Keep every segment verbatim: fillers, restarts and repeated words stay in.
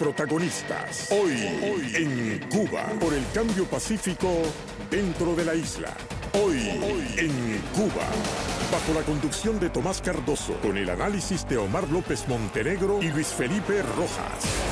protagonistas. Hoy, hoy en Cuba, por el cambio pacífico dentro de la isla. Hoy, hoy en Cuba, bajo la conducción de Tomás Cardoso, con el análisis de Omar López Montenegro y Luis Felipe Rojas.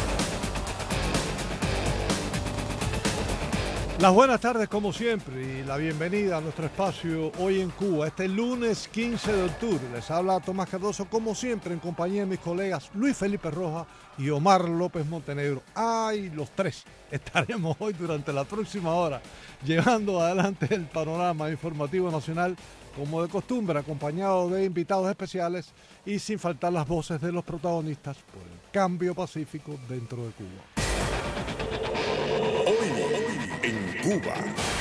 Las buenas tardes como siempre y la bienvenida a nuestro espacio Hoy en Cuba, este lunes quince de octubre. Les habla Tomás Cardoso como siempre en compañía de mis colegas Luis Felipe Rojas y Omar López Montenegro. ¡Ay, los tres! Estaremos hoy durante la próxima hora llevando adelante el panorama informativo nacional como de costumbre, acompañado de invitados especiales y sin faltar las voces de los protagonistas por el cambio pacífico dentro de Cuba. En Cuba.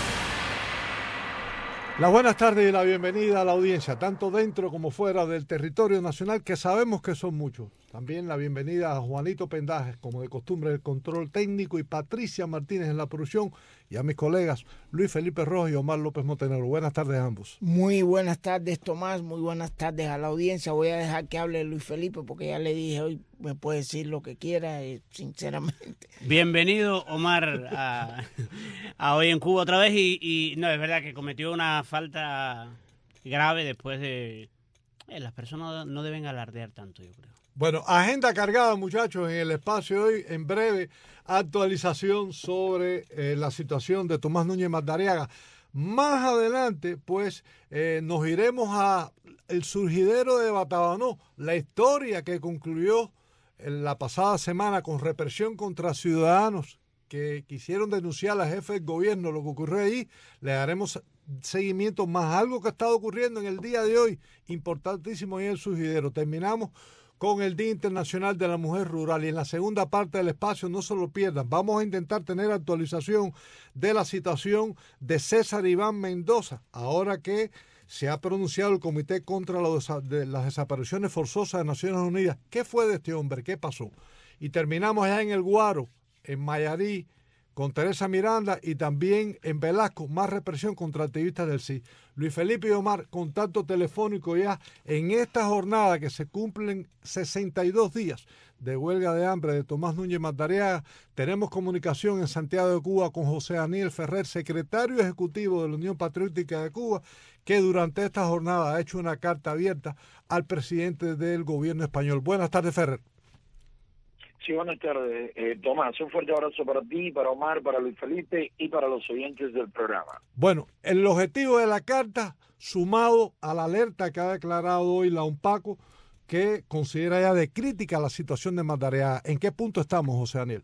Las buenas tardes y la bienvenida a la audiencia, tanto dentro como fuera del territorio nacional, que sabemos que son muchos. También la bienvenida a Juanito Pendajes, como de costumbre, el control técnico, y Patricia Martínez en la producción, y a mis colegas Luis Felipe Rojas y Omar López Montenegro. Buenas tardes a ambos. Muy buenas tardes, Tomás. Muy buenas tardes a la audiencia. Voy a dejar que hable Luis Felipe porque ya le dije hoy me puede decir lo que quiera, eh, sinceramente. Bienvenido, Omar, a, a Hoy en Cuba otra vez. Y, y no, es verdad que cometió una falta grave después de... Eh, las personas no deben alardear tanto, yo creo. Bueno, agenda cargada, muchachos, en el espacio hoy. En breve, actualización sobre eh, la situación de Tomás Núñez Madariaga. Más adelante, pues, eh, nos iremos a el surgidero de Batabanó, la historia que concluyó en la pasada semana con represión contra ciudadanos que quisieron denunciar al jefe del gobierno lo que ocurrió ahí. Le daremos seguimiento más algo que ha estado ocurriendo en el día de hoy, importantísimo en el surgidero. Terminamos con el Día Internacional de la Mujer Rural y en la segunda parte del espacio no se lo pierdan. Vamos a intentar tener actualización de la situación de César Iván Mendoza, ahora que se ha pronunciado el Comité contra las Desapariciones Forzosas de Naciones Unidas. ¿Qué fue de este hombre? ¿Qué pasó? Y terminamos allá en El Guaro, en Mayarí, con Teresa Miranda, y también en Velasco, más represión contra activistas del C I. Luis Felipe y Omar, contacto telefónico ya en esta jornada que se cumplen sesenta y dos días de huelga de hambre de Tomás Núñez Madariaga. Tenemos comunicación en Santiago de Cuba con José Daniel Ferrer, secretario ejecutivo de la Unión Patriótica de Cuba, que durante esta jornada ha hecho una carta abierta al presidente del gobierno español. Buenas tardes, Ferrer. Sí, buenas tardes, eh, Tomás. Un fuerte abrazo para ti, para Omar, para Luis Felipe y para los oyentes del programa. Bueno, el objetivo de la carta, sumado a la alerta que ha declarado hoy la UNPACO, que considera ya de crítica la situación de Madariaga. ¿En qué punto estamos, José Daniel?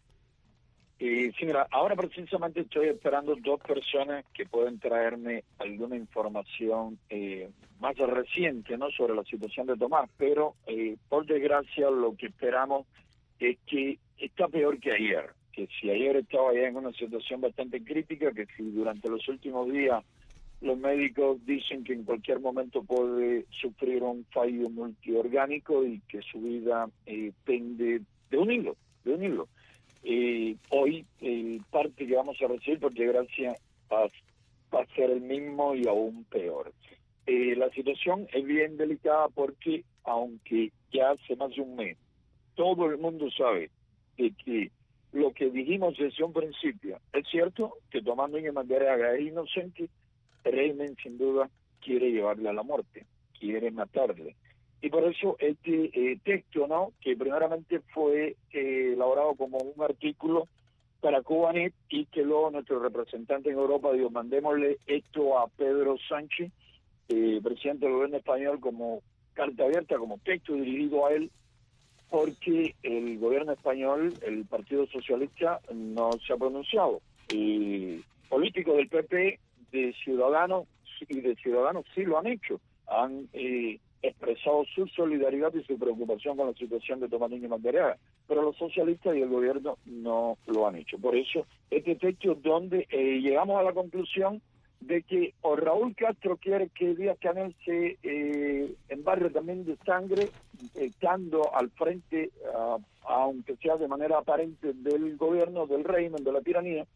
Eh, sí, mira, ahora precisamente estoy esperando dos personas que pueden traerme alguna información eh, más reciente, ¿no?, sobre la situación de Tomás, pero eh, por desgracia lo que esperamos es que está peor que ayer, que si ayer estaba ya en una situación bastante crítica, que si durante los últimos días los médicos dicen que en cualquier momento puede sufrir un fallo multiorgánico y que su vida eh, pende de un hilo, de un hilo. Eh, hoy el parte que vamos a recibir, por desgracia, va, va a ser el mismo y aún peor. Eh, la situación es bien delicada porque, aunque ya hace más de un mes, todo el mundo sabe de que lo que dijimos desde un principio es cierto, que Tomás Núñez Madariaga es inocente. El régimen sin duda quiere llevarle a la muerte, quiere matarle. Y por eso este eh, texto, ¿no?, que primeramente fue eh, elaborado como un artículo para Cubanet y que luego nuestro representante en Europa dijo, mandémosle esto a Pedro Sánchez, eh, presidente del gobierno español, como carta abierta, como texto dirigido a él, porque el gobierno español, el Partido Socialista, no se ha pronunciado. Y políticos del P P, de Ciudadanos y de Ciudadanos sí lo han hecho. Han eh, expresado su solidaridad y su preocupación con la situación de Tomás Núñez Madariaga, pero los socialistas y el gobierno no lo han hecho. Por eso, este texto donde eh, llegamos a la conclusión de que o Raúl Castro quiere que Díaz-Canel se eh, embarre también de sangre, estando al frente, uh, aunque sea de manera aparente, del gobierno, del régimen, de la tiranía,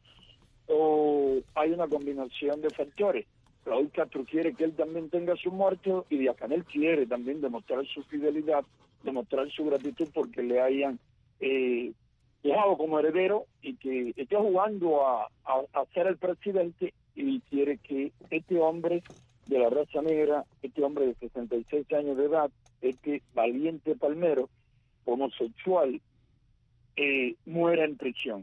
o hay una combinación de factores. Raúl Castro quiere que él también tenga su muerto y Díaz-Canel quiere también demostrar su fidelidad, demostrar su gratitud porque le hayan eh, dejado como heredero y que está jugando a, a, a ser el presidente y quiere que este hombre de la raza negra, este hombre de sesenta y seis años de edad, este valiente palmero, homosexual, eh, muera en prisión.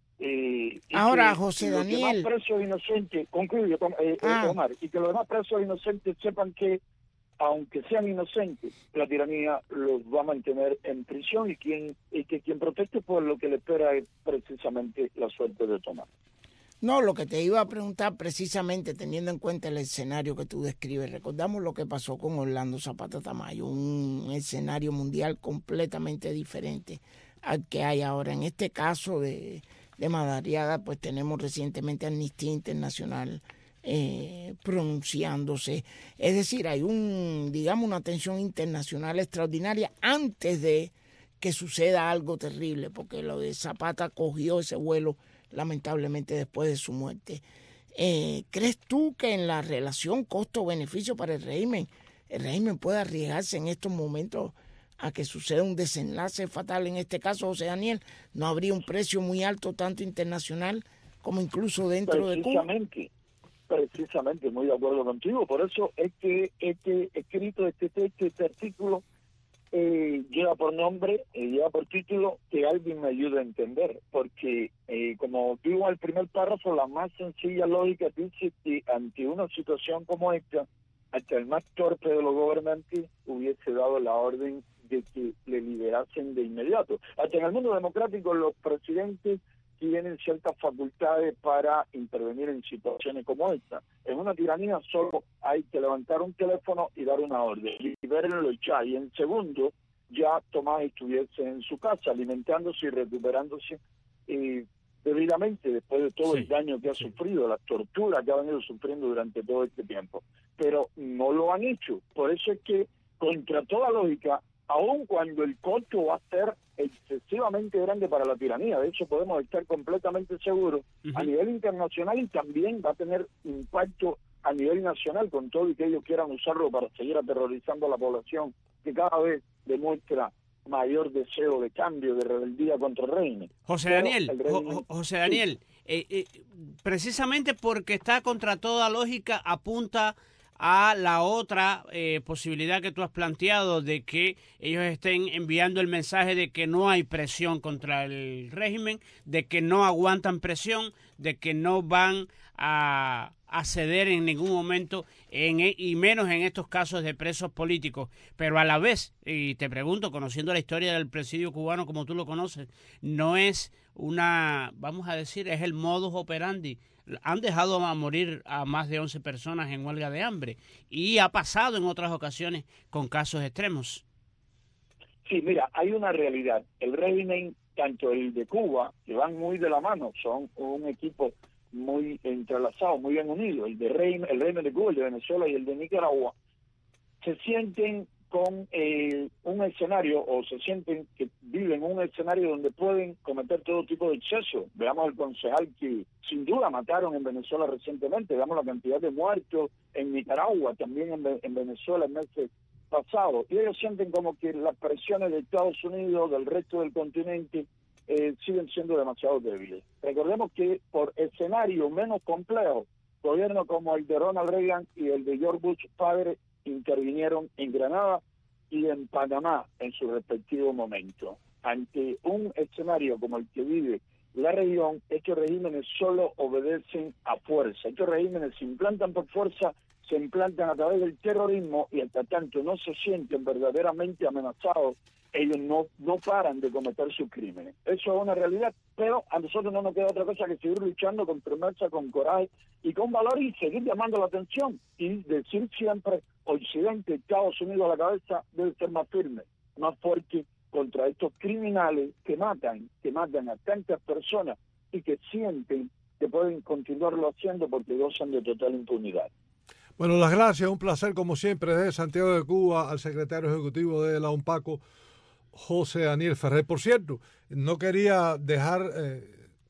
Eh, Ahora, que José los Daniel. demás presos inocentes, concluyo, eh, Ah. eh, Omar, y que los demás presos inocentes sepan que, aunque sean inocentes, la tiranía los va a mantener en prisión y, quien, y que quien proteste por lo que le espera es precisamente la suerte de Tomás. No, lo que te iba a preguntar precisamente teniendo en cuenta el escenario que tú describes. Recordamos lo que pasó con Orlando Zapata Tamayo, un escenario mundial completamente diferente al que hay ahora. En este caso de, de Madariaga, pues tenemos recientemente Amnistía Internacional eh, pronunciándose. Es decir, hay un, digamos, una atención internacional extraordinaria antes de que suceda algo terrible, porque lo de Zapata cogió ese vuelo lamentablemente después de su muerte. Eh, ¿Crees tú que en la relación costo-beneficio para el régimen, el régimen puede arriesgarse en estos momentos a que suceda un desenlace fatal? En este caso, José Daniel, ¿no habría un precio muy alto tanto internacional como incluso dentro de Cuba? Precisamente, precisamente, muy de acuerdo contigo. Por eso es que este escrito, este texto, este artículo Eh, lleva por nombre, eh, lleva por título que alguien me ayude a entender, porque eh, como digo al primer párrafo, la más sencilla lógica dice que ante una situación como esta, hasta el más torpe de los gobernantes hubiese dado la orden de que le liberasen de inmediato. Hasta en el mundo democrático los presidentes tienen ciertas facultades para intervenir en situaciones como esta. En una tiranía solo hay que levantar un teléfono y dar una orden, y verlo ya, y en segundo ya Tomás estuviese en su casa alimentándose y recuperándose eh, debidamente después de todo sí, el daño que ha sí. sufrido, la tortura que ha venido sufriendo durante todo este tiempo. Pero no lo han hecho. Por eso es que, contra toda lógica, aun cuando el costo va a ser excesivamente grande para la tiranía, de hecho podemos estar completamente seguros, uh-huh. a nivel internacional, y también va a tener impacto a nivel nacional con todo y que ellos quieran usarlo para seguir aterrorizando a la población, que cada vez demuestra mayor deseo de cambio, de rebeldía contra el régimen. José Daniel, régimen, José Daniel, sí. eh, eh, precisamente porque está contra toda lógica, apunta a la otra eh, posibilidad que tú has planteado de que ellos estén enviando el mensaje de que no hay presión contra el régimen, de que no aguantan presión, de que no van a, a ceder en ningún momento, en, y menos en estos casos de presos políticos. Pero a la vez, y te pregunto, conociendo la historia del presidio cubano como tú lo conoces, no es una, vamos a decir, es el modus operandi. Han dejado a morir a más de once personas en huelga de hambre y ha pasado en otras ocasiones con casos extremos. Sí, mira, hay una realidad. El régimen, tanto el de Cuba, que van muy de la mano, son un equipo muy entrelazado, muy bien unido. El de régimen, el régimen de Cuba, el de Venezuela y el de Nicaragua, se sienten con eh, un escenario, o se sienten que viven un escenario donde pueden cometer todo tipo de excesos. Veamos el concejal que sin duda mataron en Venezuela recientemente, veamos la cantidad de muertos en Nicaragua, también en, en Venezuela el mes pasado, y ellos sienten como que las presiones de Estados Unidos, del resto del continente, eh, siguen siendo demasiado débiles. Recordemos que por escenarios menos complejos, gobiernos como el de Ronald Reagan y el de George Bush padre intervinieron en Granada y en Panamá en su respectivo momento. Ante un escenario como el que vive la región, estos regímenes solo obedecen a fuerza. Estos regímenes se implantan por fuerza, se implantan a través del terrorismo, y hasta tanto no se sienten verdaderamente amenazados, ellos no, no paran de cometer sus crímenes. Eso es una realidad, pero a nosotros no nos queda otra cosa que seguir luchando con firmeza, con coraje y con valor, y seguir llamando la atención y decir siempre: Occidente, Estados Unidos a la cabeza, debe ser más firme, más fuerte contra estos criminales que matan, que matan a tantas personas y que sienten que pueden continuarlo haciendo porque gozan de total impunidad. Bueno, las gracias, un placer como siempre desde Santiago de Cuba al secretario ejecutivo de la UNPACO, José Daniel Ferrer. Por cierto, no quería dejar eh,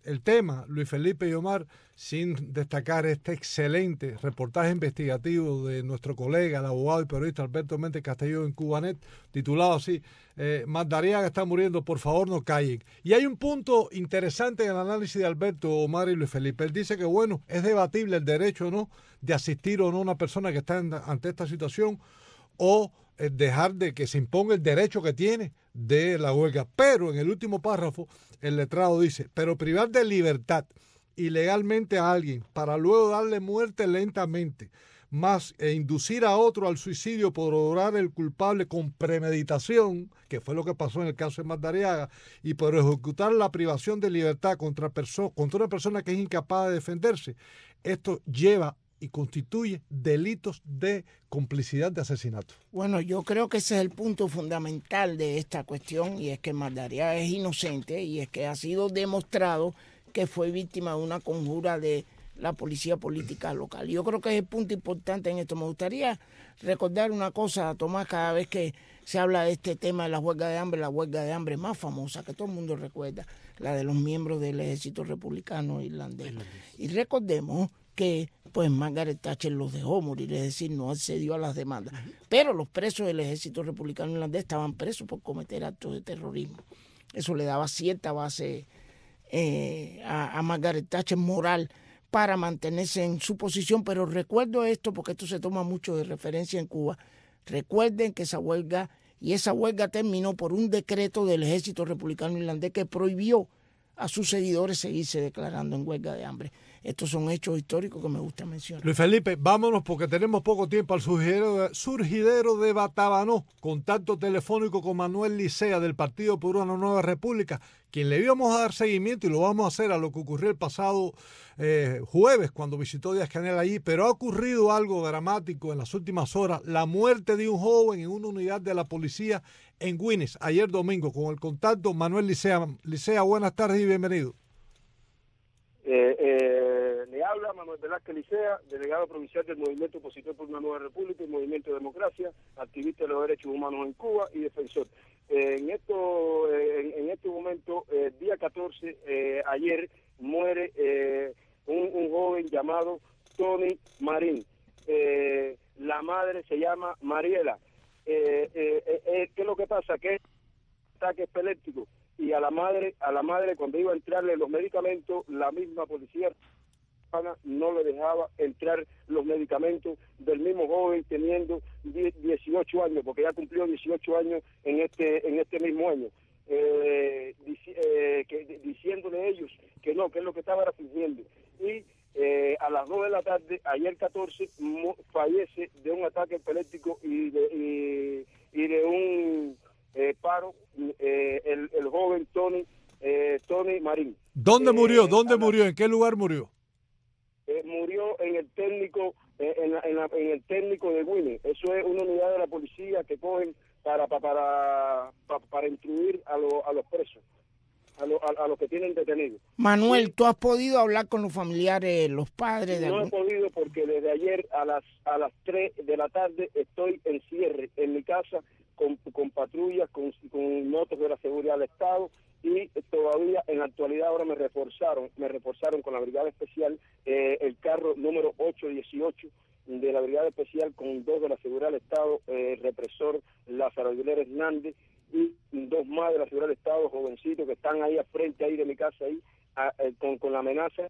el tema, Luis Felipe y Omar, sin destacar este excelente reportaje investigativo de nuestro colega, el abogado y periodista Alberto Méndez Castelló en Cubanet, titulado así, eh, Madariaga está muriendo, por favor no callen. Y hay un punto interesante en el análisis de Alberto, Omar y Luis Felipe. Él dice que, bueno, es debatible el derecho o no de asistir o no a una persona que está en, ante esta situación, o eh, dejar de que se imponga el derecho que tiene de la huelga. Pero en el último párrafo, el letrado dice, pero privar de libertad ilegalmente a alguien para luego darle muerte lentamente, más e inducir a otro al suicidio por lograr el culpable con premeditación, que fue lo que pasó en el caso de Madariaga, y por ejecutar la privación de libertad contra, perso- contra una persona que es incapaz de defenderse, esto lleva y constituye delitos de complicidad de asesinato. Bueno, yo creo que ese es el punto fundamental de esta cuestión, y es que Madariaga es inocente, y es que ha sido demostrado que fue víctima de una conjura de la policía política local. Yo creo que es el punto importante en esto. Me gustaría recordar una cosa, Tomás, cada vez que se habla de este tema de la huelga de hambre, la huelga de hambre más famosa que todo el mundo recuerda, la de los miembros del ejército republicano irlandés. Y recordemos que pues Margaret Thatcher los dejó morir, es decir, no accedió a las demandas. Pero los presos del ejército republicano irlandés estaban presos por cometer actos de terrorismo. Eso le daba cierta base eh, a, a Margaret Thatcher moral para mantenerse en su posición. Pero recuerdo esto porque esto se toma mucho de referencia en Cuba. Recuerden que esa huelga, y esa huelga terminó por un decreto del ejército republicano irlandés que prohibió a sus seguidores seguirse declarando en huelga de hambre. Estos son hechos históricos que me gusta mencionar. Luis Felipe, vámonos porque tenemos poco tiempo al surgidero de, surgidero de Batabanó. Contacto telefónico con Manuel Licea del Partido por una Nueva República, quien le íbamos a dar seguimiento y lo vamos a hacer a lo que ocurrió el pasado eh, jueves cuando visitó Díaz-Canel allí, pero ha ocurrido algo dramático en las últimas horas, la muerte de un joven en una unidad de la policía en Güines, ayer domingo. Con el contacto, Manuel Licea. Licea, buenas tardes y bienvenido. Eh, eh, le habla Manuel Velázquez Licea, delegado provincial del Movimiento Opositor por una Nueva República y Movimiento de Democracia, activista de los derechos humanos en Cuba y defensor. Eh, en, esto, eh, en, en este momento, eh, día catorce, eh, ayer, muere eh, un, un joven llamado Tony Marín. Eh, la madre se llama Mariela. Eh, eh, eh, ¿Qué es lo que pasa? Que es ataque epiléptico. Y a la madre, a la madre cuando iba a entrarle los medicamentos, la misma policía no le dejaba entrar los medicamentos del mismo joven teniendo dieciocho años, porque ya cumplió dieciocho años en este en este mismo año, eh, dici, eh, que, diciéndole ellos que no, que es lo que estaban fingiendo. Y eh, a las dos de la tarde, ayer catorce, fallece de un ataque epiléptico y de, y, y de un eh, paro eh, el, el joven Tony eh, Tony Marín. ¿Dónde eh, murió? ¿Dónde la, murió? ¿En qué lugar murió? Eh, murió en el técnico eh, en, la, en, la, en el técnico de Güines. Eso es una unidad de la policía que cogen para para para, para, para instruir a, lo, a los presos, a, lo, a, a los que tienen detenidos. Manuel, ¿tú has podido hablar con los familiares, los padres? De no algún... he podido porque desde ayer a las a las tres de la tarde estoy en cierre en mi casa con, con patrullas, con, con motos de la seguridad del Estado, y todavía en la actualidad ahora me reforzaron, me reforzaron con la Brigada Especial, eh, el carro número ocho dieciocho de la Brigada Especial con dos de la Seguridad del Estado, eh, represor Lázaro Aguilera Hernández, y dos más de la Seguridad del Estado, jovencitos que están ahí al frente ahí de mi casa, ahí a, eh, con, con la amenaza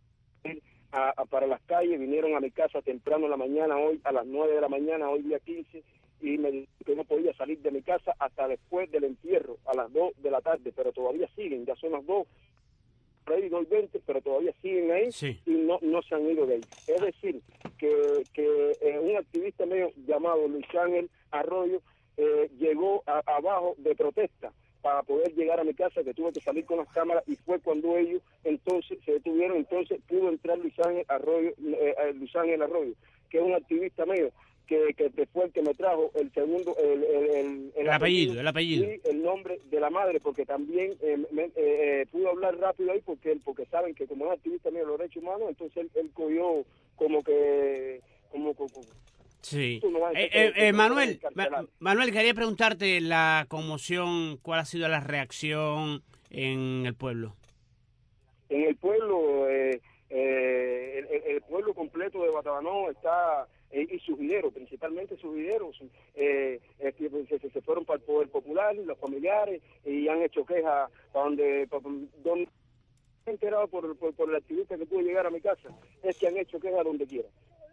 a, a, para las calles. Vinieron a mi casa temprano en la mañana, hoy a las nueve de la mañana, hoy día quince, y me dijo que no podía salir de mi casa hasta después del entierro, a las dos de la tarde, pero todavía siguen, ya son las dos, por ahí dos veinte, pero todavía siguen ahí, sí. Y no no se han ido de ahí. Es decir, que, que eh, un activista mío llamado Luis Ángel Arroyo eh, llegó a, abajo de protesta para poder llegar a mi casa, que tuve que salir con las cámaras, y fue cuando ellos entonces se detuvieron. Entonces pudo entrar Luis Ángel Arroyo, eh, Luis Ángel Arroyo, que es un activista mío, que, que fue el que me trajo el segundo, el, el, el, el, el apellido, el apellido y el nombre de la madre, porque también eh, me, eh, pudo hablar rápido ahí, porque porque saben que como es activista mío de los derechos humanos, entonces él, él cogió como que como, como sí. Eh, eh, eh, Manuel, Ma Manuel, quería preguntarte la conmoción, ¿cuál ha sido la reacción en el pueblo? en el pueblo, eh, eh, el, el pueblo completo de Batabanó está, eh, y sus videros, principalmente sus videros, eh, eh, se, se fueron para el Poder Popular, los familiares, y han hecho quejas para donde, para donde he enterado por, por, por el activista que pudo llegar a mi casa, es que han hecho quejas donde quiera.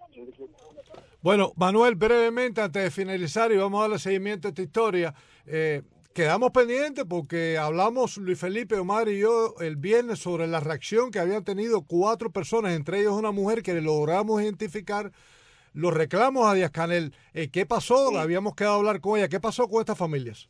Bueno, Manuel, brevemente, antes de finalizar, y vamos a darle seguimiento a esta historia, eh, quedamos pendientes porque hablamos Luis Felipe, Omar y yo el viernes sobre la reacción que habían tenido cuatro personas, entre ellos una mujer que logramos identificar los reclamos a Díaz Canel. Eh, ¿Qué pasó? Sí. Habíamos quedado a hablar con ella. ¿Qué pasó con estas familias?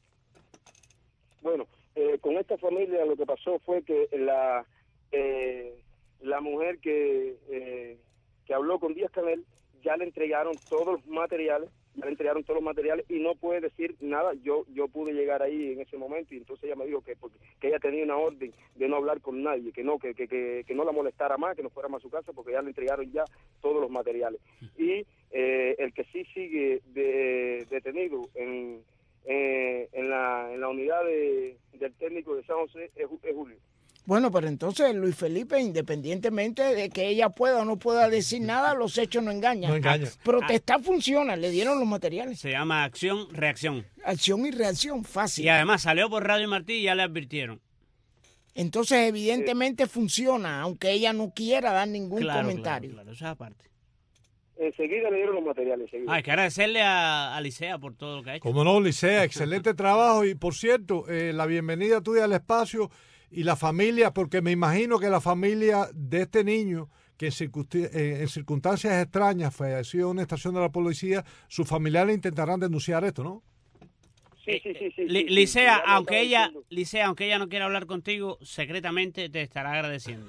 Bueno, eh, con esta familia lo que pasó fue que la eh, la mujer que eh, que habló con Díaz Canel ya le entregaron todos los materiales, ya le entregaron todos los materiales y no puede decir nada. Yo yo pude llegar ahí en ese momento y entonces ella me dijo que porque, que ella tenía una orden de no hablar con nadie, que no que, que, que, que no la molestara más, que no fuera más a su casa porque ya le entregaron ya todos los materiales. Y eh, el que sí sigue de, detenido en eh, en la en la unidad de, del técnico de San José es, es Julio. Bueno, pero entonces Luis Felipe, independientemente de que ella pueda o no pueda decir nada, los hechos no engañan. No engañan. Protestar funciona, le dieron los materiales. Se llama acción, reacción. Acción y reacción, fácil. Y además salió por Radio Martí y ya le advirtieron. Entonces, evidentemente funciona, aunque ella no quiera dar ningún Claro, comentario. claro, claro, eso es aparte. Enseguida le dieron los materiales. Enseguida. Ah, hay que agradecerle a, a Licea por todo lo que ha hecho. Como no, Licea, excelente trabajo. Y por cierto, eh, la bienvenida tuya al espacio y la familia, porque me imagino que la familia de este niño, que en, circunst- eh, en circunstancias extrañas falleció en una estación de la policía, sus familiares intentarán denunciar esto, ¿no? Sí, sí, sí, sí, Li- sí, sí, Licea, sí, ya lo aunque estaba ella, diciendo. Licea, aunque ella no quiera hablar contigo, secretamente te estará agradeciendo.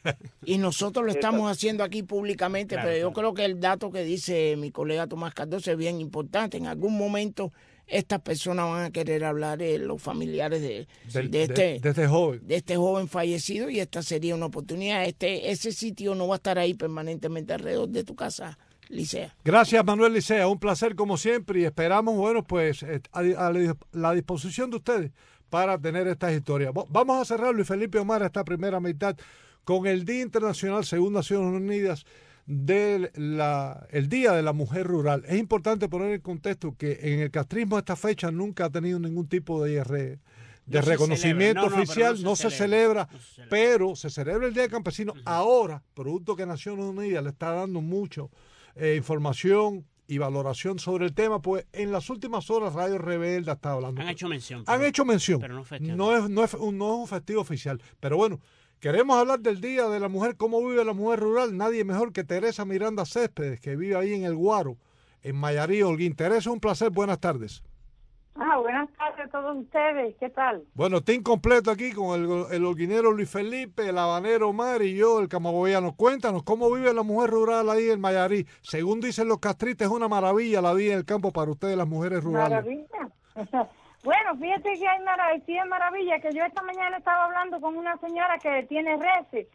Y nosotros lo estamos haciendo aquí públicamente, Claro, pero yo claro. creo que el dato que dice mi colega Tomás Cardoso es bien importante. En algún momento estas personas van a querer hablar, eh, los familiares de, Del- de, de- este, de este joven. de este joven fallecido, y esta sería una oportunidad. Este Ese sitio no va a estar ahí permanentemente alrededor de tu casa, Licea. Gracias, Manuel Licea. Un placer como siempre y esperamos, bueno, pues eh, a, a la- la disposición de ustedes para tener estas historias. Va- Vamos a cerrar, Luis Felipe Omar, esta primera mitad con el Día Internacional, según Naciones Unidas, del la, el Día de la Mujer Rural. Es importante poner en contexto que en el castrismo esta fecha nunca ha tenido ningún tipo de, re- de No se reconocimiento celebra. No, no, pero oficial, no no se se celebra. celebra, No se celebra. pero se celebra el Día del Campesino ahora, producto que Naciones Unidas le está dando mucho eh, información y valoración sobre el tema, pues en las últimas horas Radio Rebelde está hablando. Han hecho mención. Han pero- hecho mención. pero no festejan. no es, no, es un, no es un festivo oficial. Pero bueno, queremos hablar del Día de la Mujer, cómo vive la mujer rural. Nadie mejor que Teresa Miranda Céspedes, que vive ahí en El Guaro, en Mayarí, Holguín. Teresa, un placer. Buenas tardes. Ah, buenas tardes a todos ustedes. ¿Qué tal? Bueno, team completo aquí con el, el holguinero Luis Felipe, el habanero Omar y yo, el camagüeyano. Cuéntanos, ¿cómo vive la mujer rural ahí en Mayarí? Según dicen los castristas, es una maravilla la vida en el campo para ustedes, las mujeres rurales. Maravilla. Bueno, fíjate que hay maravilla, sí es maravilla, que yo esta mañana estaba hablando con una señora que tiene reses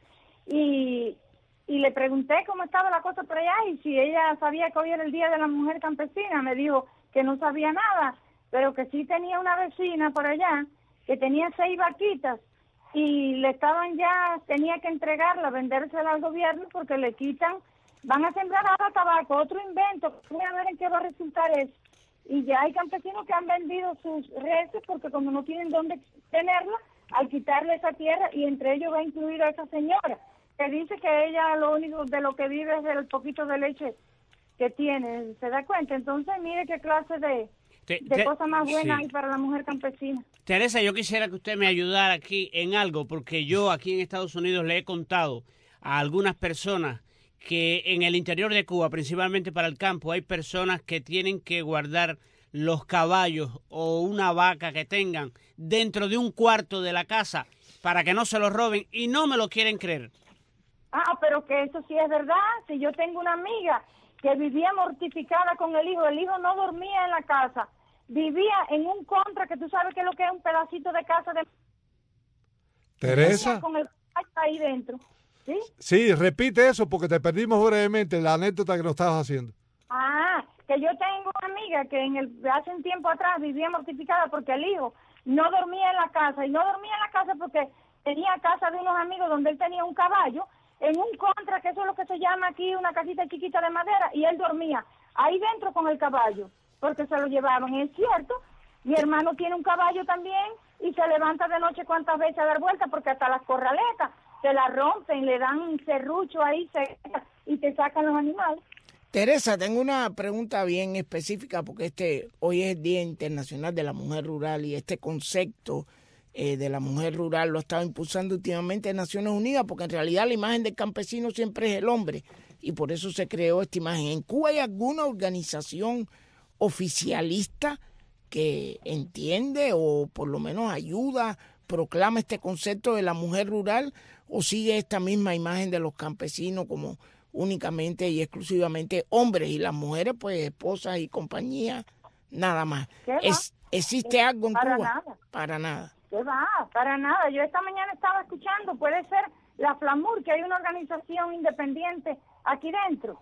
y, y le pregunté cómo estaba la cosa por allá y si ella sabía que hoy era el Día de la Mujer Campesina. Me dijo que no sabía nada, pero que sí tenía una vecina por allá que tenía seis vaquitas y le estaban ya, tenía que entregarla, vendérsela al gobierno porque le quitan, van a sembrar ahora tabaco, otro invento, voy a ver en qué va a resultar eso. Y ya hay campesinos que han vendido sus reses porque como no tienen dónde tenerla, al quitarle esa tierra, y entre ellos va incluir a esa señora, que dice que ella lo único de lo que vive es del poquito de leche que tiene, ¿se da cuenta? Entonces mire qué clase de, Te- de te- cosa más buena sí. hay para la mujer campesina. Teresa, yo quisiera que usted me ayudara aquí en algo, porque yo aquí en Estados Unidos le he contado a algunas personas que en el interior de Cuba, principalmente para el campo, hay personas que tienen que guardar los caballos o una vaca que tengan dentro de un cuarto de la casa para que no se los roben y no me lo quieren creer. Ah, pero que eso sí es verdad. Si yo tengo una amiga que vivía mortificada con el hijo, el hijo no dormía en la casa, vivía en un contra, que tú sabes que es lo que es un pedacito de casa de... Teresa. Con el caballo ahí dentro, ¿sí? Sí, repite eso porque te perdimos brevemente la anécdota que nos estabas haciendo. Ah, que yo tengo una amiga que en el hace un tiempo atrás vivía mortificada porque el hijo no dormía en la casa, y no dormía en la casa porque tenía casa de unos amigos donde él tenía un caballo, en un contra, que eso es lo que se llama aquí una casita chiquita de madera, y él dormía ahí dentro con el caballo, porque se lo llevaban. Es cierto, mi hermano tiene un caballo también y se levanta de noche cuantas veces a dar vueltas, porque hasta las corraletas se las rompen, le dan un serrucho ahí se, y te sacan los animales. Teresa, tengo una pregunta bien específica, porque este hoy es el Día Internacional de la Mujer Rural y este concepto eh, de la mujer rural lo ha estado impulsando últimamente Naciones Unidas, porque en realidad la imagen del campesino siempre es el hombre y por eso se creó esta imagen. ¿En Cuba hay alguna organización oficialista que entiende o por lo menos ayuda, proclama este concepto de la mujer rural, o sigue esta misma imagen de los campesinos como únicamente y exclusivamente hombres y las mujeres pues esposas y compañía, nada más? ¿Es, ¿Existe ¿Qué? algo en Para Cuba? Nada. Para nada. ¿Qué va? Para nada. Yo esta mañana estaba escuchando, puede ser la Flamur, que hay una organización independiente aquí dentro.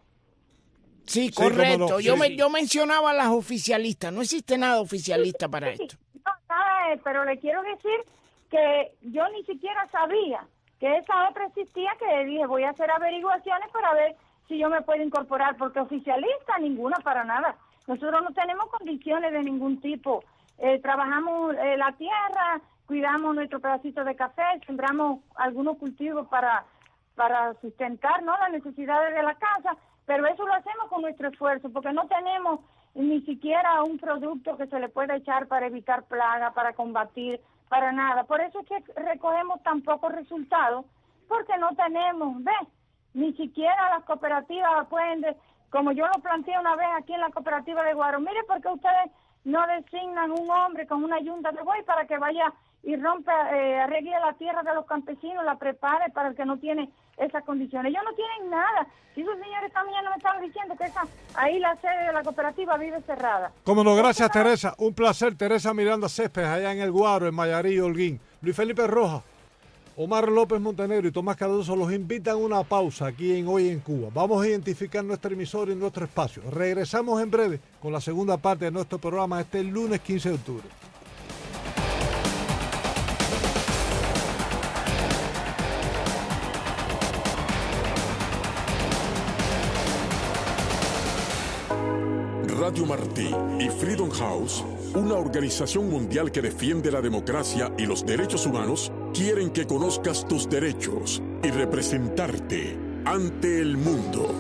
Sí, Sí, correcto. cómo no, yo, sí. me, yo mencionaba a las oficialistas. No existe nada oficialista para Sí, esto. no, nada, eh, pero le quiero decir que yo ni siquiera sabía que esa otra existía, que dije voy a hacer averiguaciones para ver si yo me puedo incorporar, porque oficialista ninguna para nada. Nosotros no tenemos condiciones de ningún tipo. Eh, trabajamos eh, la tierra, cuidamos nuestro pedacito de café, sembramos algunos cultivos para, para sustentar, ¿no?, las necesidades de la casa, pero eso lo hacemos con nuestro esfuerzo, porque no tenemos ni siquiera un producto que se le pueda echar para evitar plagas, para combatir, para nada. Por eso es que recogemos tan pocos resultados, porque no tenemos, ¿ves? Ni siquiera las cooperativas pueden, de, como yo lo planteé una vez aquí en la cooperativa de Guaro, mire, porque ustedes no designan un hombre con una yunta de buey para que vaya y rompa, eh, arregle la tierra de los campesinos, la prepare para el que no tiene esas condiciones. Ellos no tienen nada. Si esos señores esta mañana me estaban diciendo que esa, ahí la sede de la cooperativa vive cerrada. Cómo no, gracias Teresa. Un placer, Teresa Miranda Céspedes, allá en El Guaro, en Mayarí, Holguín. Luis Felipe Rojas, Omar López Montenegro y Tomás Cardoso los invitan a una pausa aquí en Hoy en Cuba. Vamos a identificar nuestra emisora y nuestro espacio. Regresamos en breve con la segunda parte de nuestro programa este lunes quince de octubre. Radio Martí y Freedom House, una organización mundial que defiende la democracia y los derechos humanos, quieren que conozcas tus derechos y representarte ante el mundo.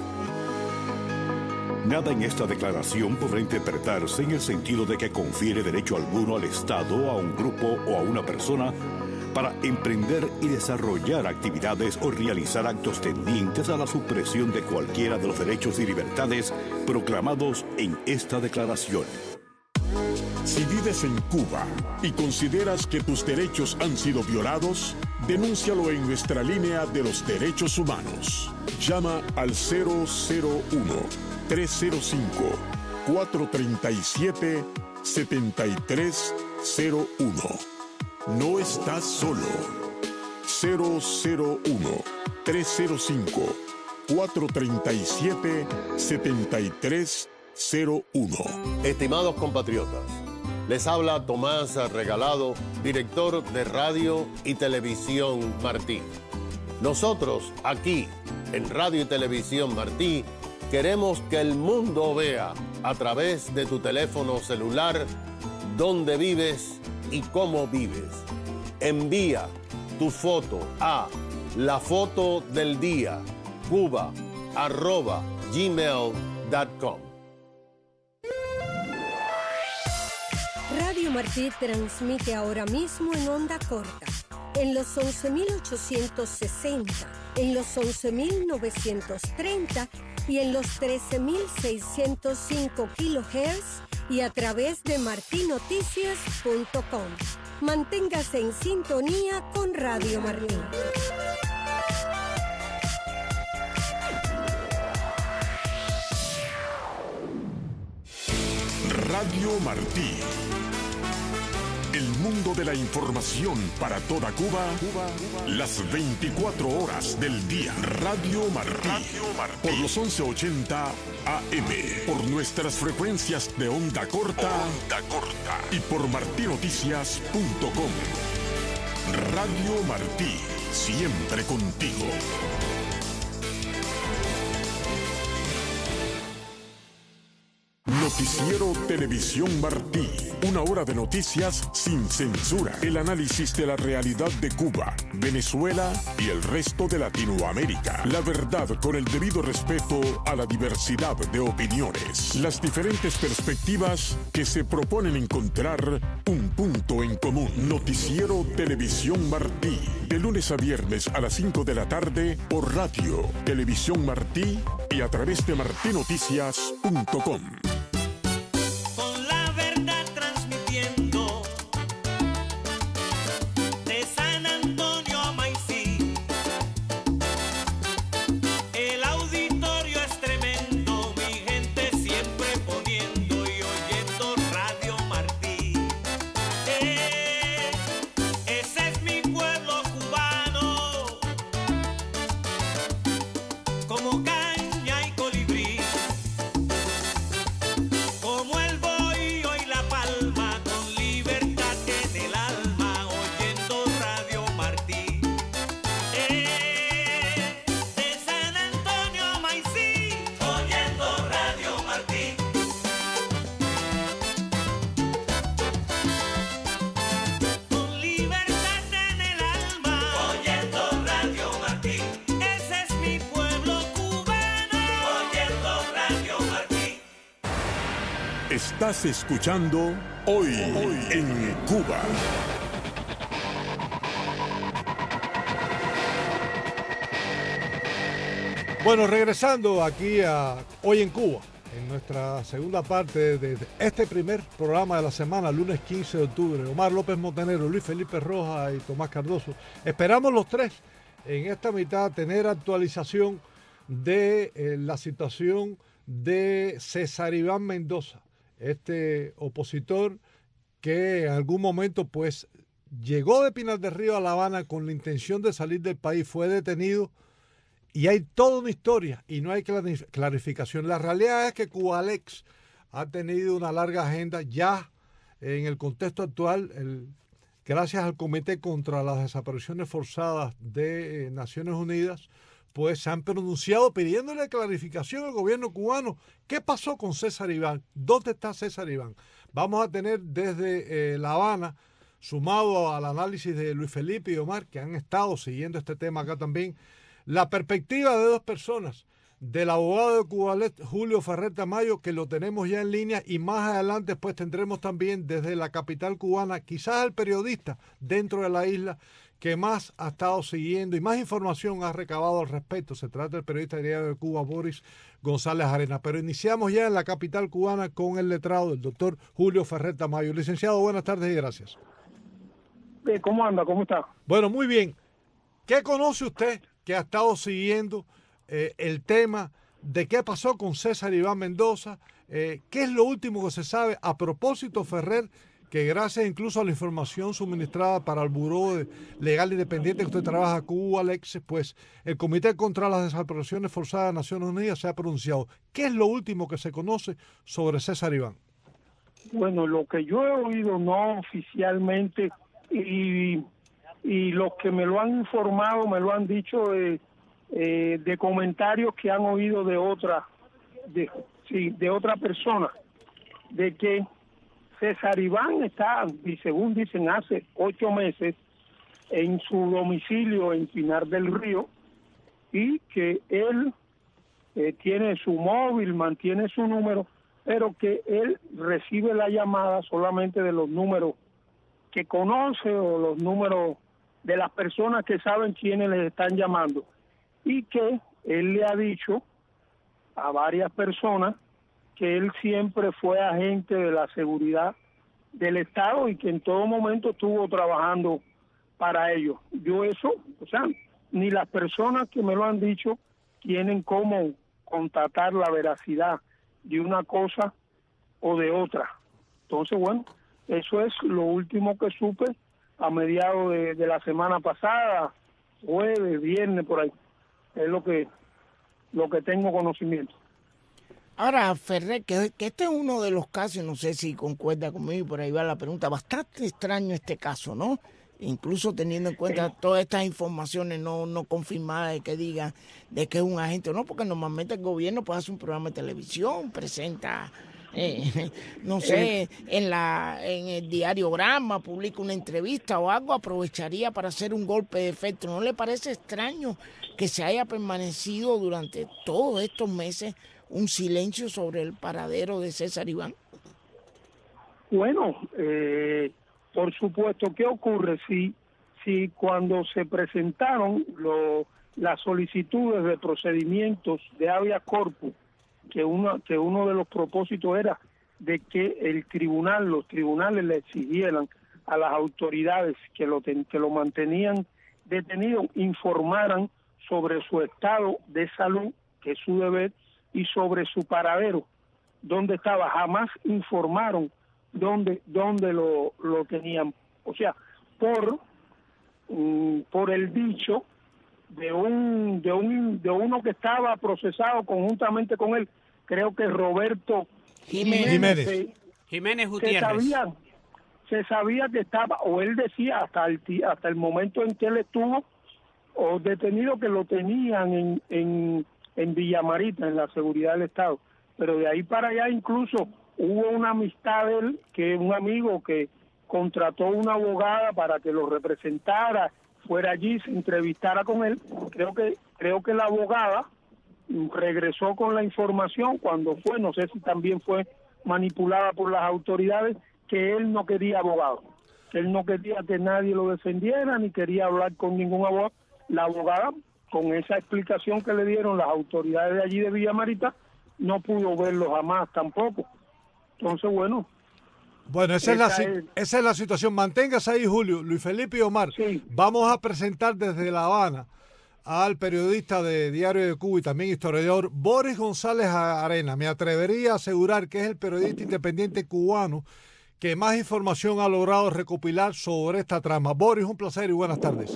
Nada en esta declaración podrá interpretarse en el sentido de que confiere derecho alguno al Estado, a un grupo o a una persona para emprender y desarrollar actividades o realizar actos tendientes a la supresión de cualquiera de los derechos y libertades proclamados en esta declaración. Si vives en Cuba y consideras que tus derechos han sido violados, denúncialo en nuestra línea de los derechos humanos. Llama al cero cero uno, tres cero cinco, cuatro tres siete, siete tres cero uno. No estás solo. cero cero uno, tres cero cinco, cuatro tres siete, siete tres cero uno. Estimados compatriotas, les habla Tomás Regalado, director de Radio y Televisión Martí. Nosotros, aquí, en Radio y Televisión Martí, queremos que el mundo vea, a través de tu teléfono celular, dónde vives y cómo vives. Envía tu foto a la foto del día cuba arroba gmail punto com. Radio Martí transmite ahora mismo en onda corta, en los once mil ochocientos sesenta, en los once mil novecientos treinta y en los trece mil seiscientos cinco kilohertz y a través de marti noticias punto com. Manténgase en sintonía con Radio Martí. Radio Martí. El mundo de la información para toda Cuba, las veinticuatro horas del día. Radio Martí, por los once ochenta A M, por nuestras frecuencias de onda corta, onda corta y por marti noticias punto com. Radio Martí, siempre contigo. Noticiero Televisión Martí. Una hora de noticias sin censura. El análisis de la realidad de Cuba, Venezuela y el resto de Latinoamérica. La verdad con el debido respeto a la diversidad de opiniones. Las diferentes perspectivas que se proponen encontrar un punto en común. Noticiero Televisión Martí. De lunes a viernes a las cinco de la tarde por Radio Televisión Martí y a través de martinoticias punto com. Estás escuchando Hoy, Hoy en Cuba. Bueno, regresando aquí a Hoy en Cuba, en nuestra segunda parte de este primer programa de la semana, lunes quince de octubre. Omar López Montenegro, Luis Felipe Rojas y Tomás Cardoso. Esperamos los tres en esta mitad tener actualización de eh, la situación de César Iván Mendoza, este opositor que en algún momento pues llegó de Pinar del Río a La Habana con la intención de salir del país, fue detenido y hay toda una historia y no hay clarificación. La realidad es que Cubalex ha tenido una larga agenda ya en el contexto actual, el, gracias al Comité contra las Desapariciones Forzadas de eh, Naciones Unidas, pues se han pronunciado pidiéndole clarificación al gobierno cubano. ¿Qué pasó con César Iván? ¿Dónde está César Iván? Vamos a tener desde eh, La Habana, sumado al análisis de Luis Felipe y Omar, que han estado siguiendo este tema acá también, la perspectiva de dos personas, del abogado de Cubalet, Julio Ferrer Tamayo, que lo tenemos ya en línea, y más adelante pues tendremos también desde la capital cubana, quizás el periodista dentro de la isla que más ha estado siguiendo y más información ha recabado al respecto. Se trata del periodista diario de Cuba, Boris González Arenas. Pero iniciamos ya en la capital cubana con el letrado, el doctor Julio Ferrer Tamayo. Licenciado, buenas tardes y gracias. ¿Cómo anda? ¿Cómo está? Bueno, muy bien. ¿Qué conoce usted que ha estado siguiendo eh, el tema de qué pasó con César Iván Mendoza? Eh, ¿Qué es lo último que se sabe? A propósito, Ferrer, que gracias incluso a la información suministrada para el Buró de Legal Independiente que usted trabaja, Cuba, Alex, pues el Comité contra las Desapariciones Forzadas de Naciones Unidas se ha pronunciado. ¿Qué es lo último que se conoce sobre César Iván? Bueno, lo que yo he oído no oficialmente y, y los que me lo han informado, me lo han dicho de, eh, de comentarios que han oído de otra, de, sí, de otra persona, de que César Iván está, y según dicen, hace ocho meses en su domicilio en Pinar del Río y que él eh, tiene su móvil, mantiene su número, pero que él recibe la llamada solamente de los números que conoce o los números de las personas que saben quiénes les están llamando y que él le ha dicho a varias personas que él siempre fue agente de la seguridad del Estado y que en todo momento estuvo trabajando para ellos. Yo eso, o sea, ni las personas que me lo han dicho tienen cómo constatar la veracidad de una cosa o de otra. Entonces, bueno, eso es lo último que supe a mediados de, de la semana pasada, jueves, viernes, por ahí. Es lo que, lo que tengo conocimiento. Ahora, Ferrer, que, que este es uno de los casos, no sé si concuerda conmigo, por ahí va la pregunta, bastante extraño este caso, ¿no? incluso teniendo en cuenta todas estas informaciones no, no confirmadas de que digan de que es un agente o no, porque normalmente el gobierno puede hacer un programa de televisión, presenta, eh, no sé, en la en el diario Grama, publica una entrevista o algo, aprovecharía para hacer un golpe de efecto. ¿No le parece extraño que se haya permanecido durante todos estos meses un silencio sobre el paradero de César Iván? Bueno, eh, por supuesto, ¿qué ocurre si, si cuando se presentaron lo, las solicitudes de procedimientos de habeas corpus, que uno, que uno de los propósitos era de que el tribunal, los tribunales le exigieran a las autoridades que lo, ten, que lo mantenían detenido, informaran sobre su estado de salud, que es su deber, y sobre su paradero, dónde estaba? Jamás informaron dónde, dónde lo, lo tenían. O sea, por, um, por el dicho de un, de un de uno que estaba procesado conjuntamente con él, creo que Roberto Jiménez. Jiménez, Jiménez, Jiménez se Gutiérrez. sabía, se sabía que estaba, o él decía hasta el, hasta el momento en que él estuvo o detenido, que lo tenían en, en, en Villamarita, en la seguridad del Estado. Pero de ahí para allá incluso hubo una amistad de él, que un amigo que contrató una abogada para que lo representara, fuera allí, se entrevistara con él. Creo que creo que la abogada regresó con la información cuando fue, no sé si también fue manipulada por las autoridades, que él no quería abogado, que él no quería que nadie lo defendiera, ni quería hablar con ningún abogado. La abogada, con esa explicación que le dieron las autoridades de allí de Villamarita, no pudo verlo jamás tampoco. Entonces, bueno. Bueno, esa, esa, es, la, es, esa es la situación. Manténgase ahí, Julio. Luis Felipe y Omar. Sí. Vamos a presentar desde La Habana al periodista de Diario de Cuba y también historiador Boris González Arena. Me atrevería a asegurar que es el periodista independiente cubano que más información ha logrado recopilar sobre esta trama. Boris, un placer y buenas tardes.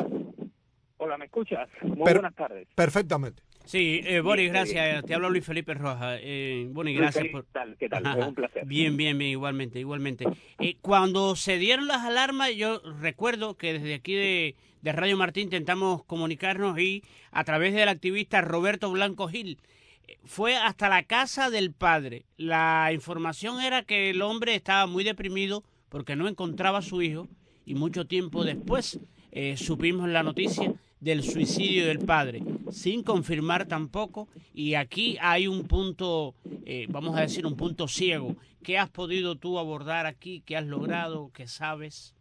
Hola, ¿me escuchas? Muy Per- buenas tardes. Perfectamente. Sí, eh, Boris, gracias. Te habla Luis Felipe Rojas. Eh, Boris, gracias por... ¿Qué tal? ¿Qué tal? Es un placer. Bien, bien, bien, igualmente, igualmente. Eh, cuando se dieron las alarmas, yo recuerdo que desde aquí de, de Radio Martí intentamos comunicarnos y a través del activista Roberto Blanco Gil, eh, fue hasta la casa del padre. La información era que el hombre estaba muy deprimido porque no encontraba a su hijo y mucho tiempo después eh, supimos la noticia del suicidio del padre, sin confirmar tampoco, y aquí hay un punto, eh, vamos a decir, un punto ciego. ¿Qué has podido tú abordar aquí? ¿Qué has logrado? ¿Qué sabes?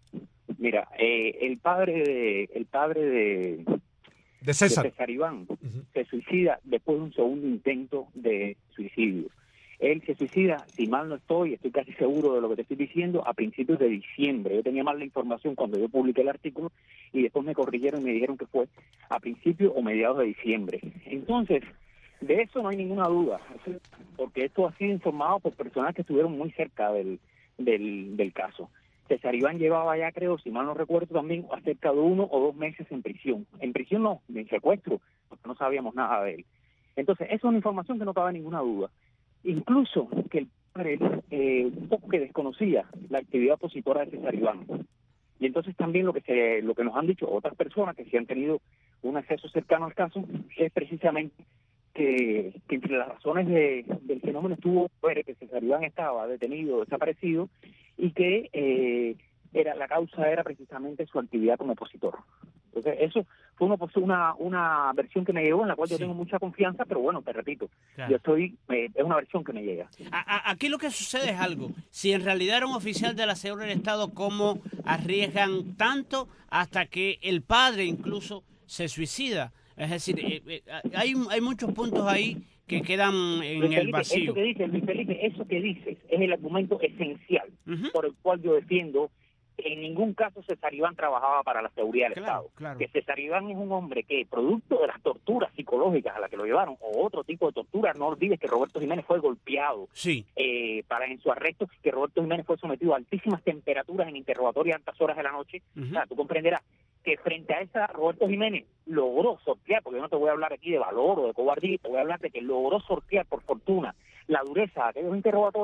Mira, eh, el padre de el padre de, de, César. de César Iván Uh-huh. se suicida después de un segundo intento de suicidio. Él se suicida, si mal no estoy, estoy casi seguro de lo que te estoy diciendo, a principios de diciembre. Yo tenía mal la información cuando yo publiqué el artículo y después me corrigieron y me dijeron que fue a principios o mediados de diciembre. Entonces, de eso no hay ninguna duda, porque esto ha sido informado por personas que estuvieron muy cerca del, del, del caso. César Iván llevaba ya, creo, si mal no recuerdo, también cerca de uno o dos meses en prisión. En prisión no, en secuestro, porque no sabíamos nada de él. Entonces, eso es una información que no cabe ninguna duda. Incluso que el padre eh, un poco que desconocía la actividad opositora de César Iván. Y entonces también lo que se, lo que nos han dicho otras personas que sí han tenido un acceso cercano al caso es precisamente que, que entre las razones de, del fenómeno estuvo que César Iván estaba detenido, desaparecido, y que eh, era la causa era precisamente su actividad como opositor. Entonces eso fue una una, una versión que me llegó, en la cual sí. Yo tengo mucha confianza, pero bueno, te repito, claro. yo estoy eh, es una versión que me llega. A, a, aquí lo que sucede es algo, si en realidad era un oficial de la seguridad del Estado, ¿cómo arriesgan tanto hasta que el padre incluso se suicida? Es decir, eh, eh, hay, hay muchos puntos ahí que quedan en Luis el Felipe, vacío. Eso que dices, Luis Felipe, eso que dices es el argumento esencial Uh-huh. por el cual yo defiendo que en ningún caso César Iván trabajaba para la seguridad del Claro, Estado. claro. Que César Iván es un hombre que, producto de las torturas psicológicas a las que lo llevaron, o otro tipo de tortura, no olvides que Roberto Jiménez fue golpeado Sí. eh, para en su arresto, que Roberto Jiménez fue sometido a altísimas temperaturas en interrogatorio a altas horas de la noche. Uh-huh. O sea, tú comprenderás que frente a esa, Roberto Jiménez logró sortear, porque yo no te voy a hablar aquí de valor o de cobardía, te voy a hablar de que logró sortear, por fortuna, la dureza de aquellos interrogatorios,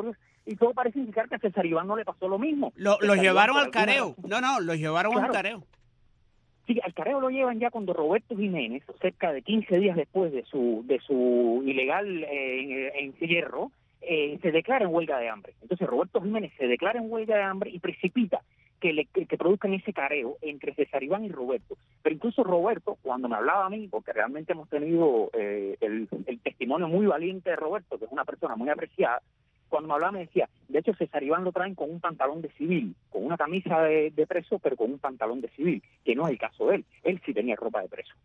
y todo parece indicar que a César Iván no le pasó lo mismo. Lo, los llevaron al careo. No, no, los llevaron claro. al careo. Sí, al careo lo llevan ya cuando Roberto Jiménez, cerca de quince días después de su de su ilegal eh, encierro, eh, se declara en huelga de hambre. Entonces Roberto Jiménez se declara en huelga de hambre y precipita que, le, que, que produzcan ese careo entre César Iván y Roberto. Pero incluso Roberto, cuando me hablaba a mí, porque realmente hemos tenido eh, el, el testimonio muy valiente de Roberto, que es una persona muy apreciada, cuando me hablaba me decía, de hecho César Iván lo traen con un pantalón de civil, con una camisa de, de preso, pero con un pantalón de civil, que no es el caso de él. Él sí tenía ropa de preso.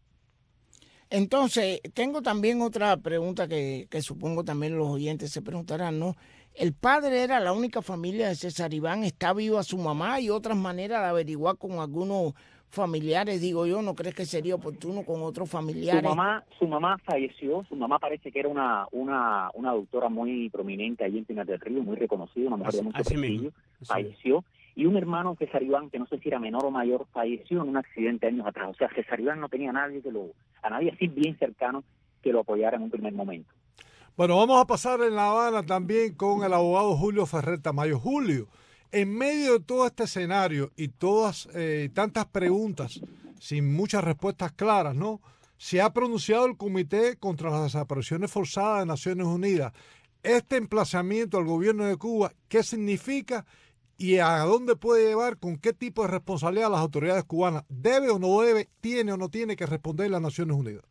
Entonces, tengo también otra pregunta que, que supongo también los oyentes se preguntarán, ¿no? ¿El padre era la única familia de César Iván? ¿Está viva su mamá? ¿Y otras maneras de averiguar con algunos familiares, digo yo? ¿No crees que sería oportuno con otros familiares? Su mamá, su mamá falleció, su mamá parece que era una una, una doctora muy prominente allí en Pinar del Río, muy reconocida, una mujer de mucho prestigio, falleció. Y un hermano, César Iván, que no sé si era menor o mayor, falleció en un accidente años atrás. O sea, César Iván no tenía a nadie que lo, a nadie así bien cercano que lo apoyara en un primer momento. Bueno, vamos a pasar en La Habana también con el abogado Julio Ferrer Tamayo. Julio, en medio de todo este escenario y todas eh, tantas preguntas sin muchas respuestas claras, ¿no? Se ha pronunciado el Comité contra las Desapariciones Forzadas de Naciones Unidas. Este emplazamiento al gobierno de Cuba, ¿qué significa y a dónde puede llevar, con qué tipo de responsabilidad las autoridades cubanas? ¿Debe o no debe, tiene o no tiene que responder las Naciones Unidas?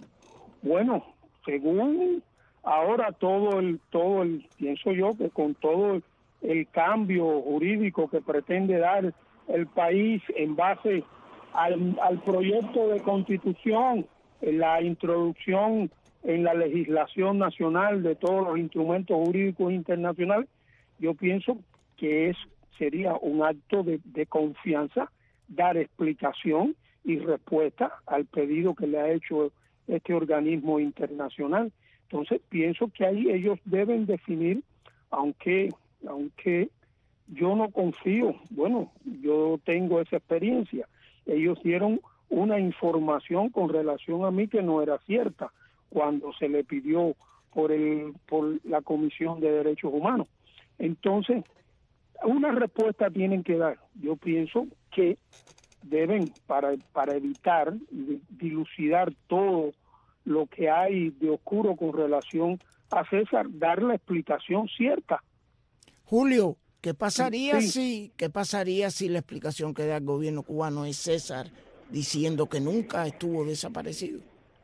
Bueno, según ahora todo el, todo el, pienso yo que con todo el, el cambio jurídico que pretende dar el país en base al, al proyecto de constitución, la introducción en la legislación nacional de todos los instrumentos jurídicos internacionales, yo pienso que es sería un acto de, de confianza dar explicación y respuesta al pedido que le ha hecho este organismo internacional. Entonces pienso que ahí ellos deben definir, aunque aunque yo no confío, bueno, yo tengo esa experiencia, ellos dieron una información con relación a mí que no era cierta cuando se le pidió por el por la Comisión de Derechos Humanos. Entonces, una respuesta tienen que dar. Yo pienso que deben, para, para evitar dilucidar todo lo que hay de oscuro con relación a César, dar la explicación cierta. Julio, ¿qué pasaría Sí. si qué pasaría si la explicación que da el gobierno cubano es César diciendo que nunca estuvo desaparecido?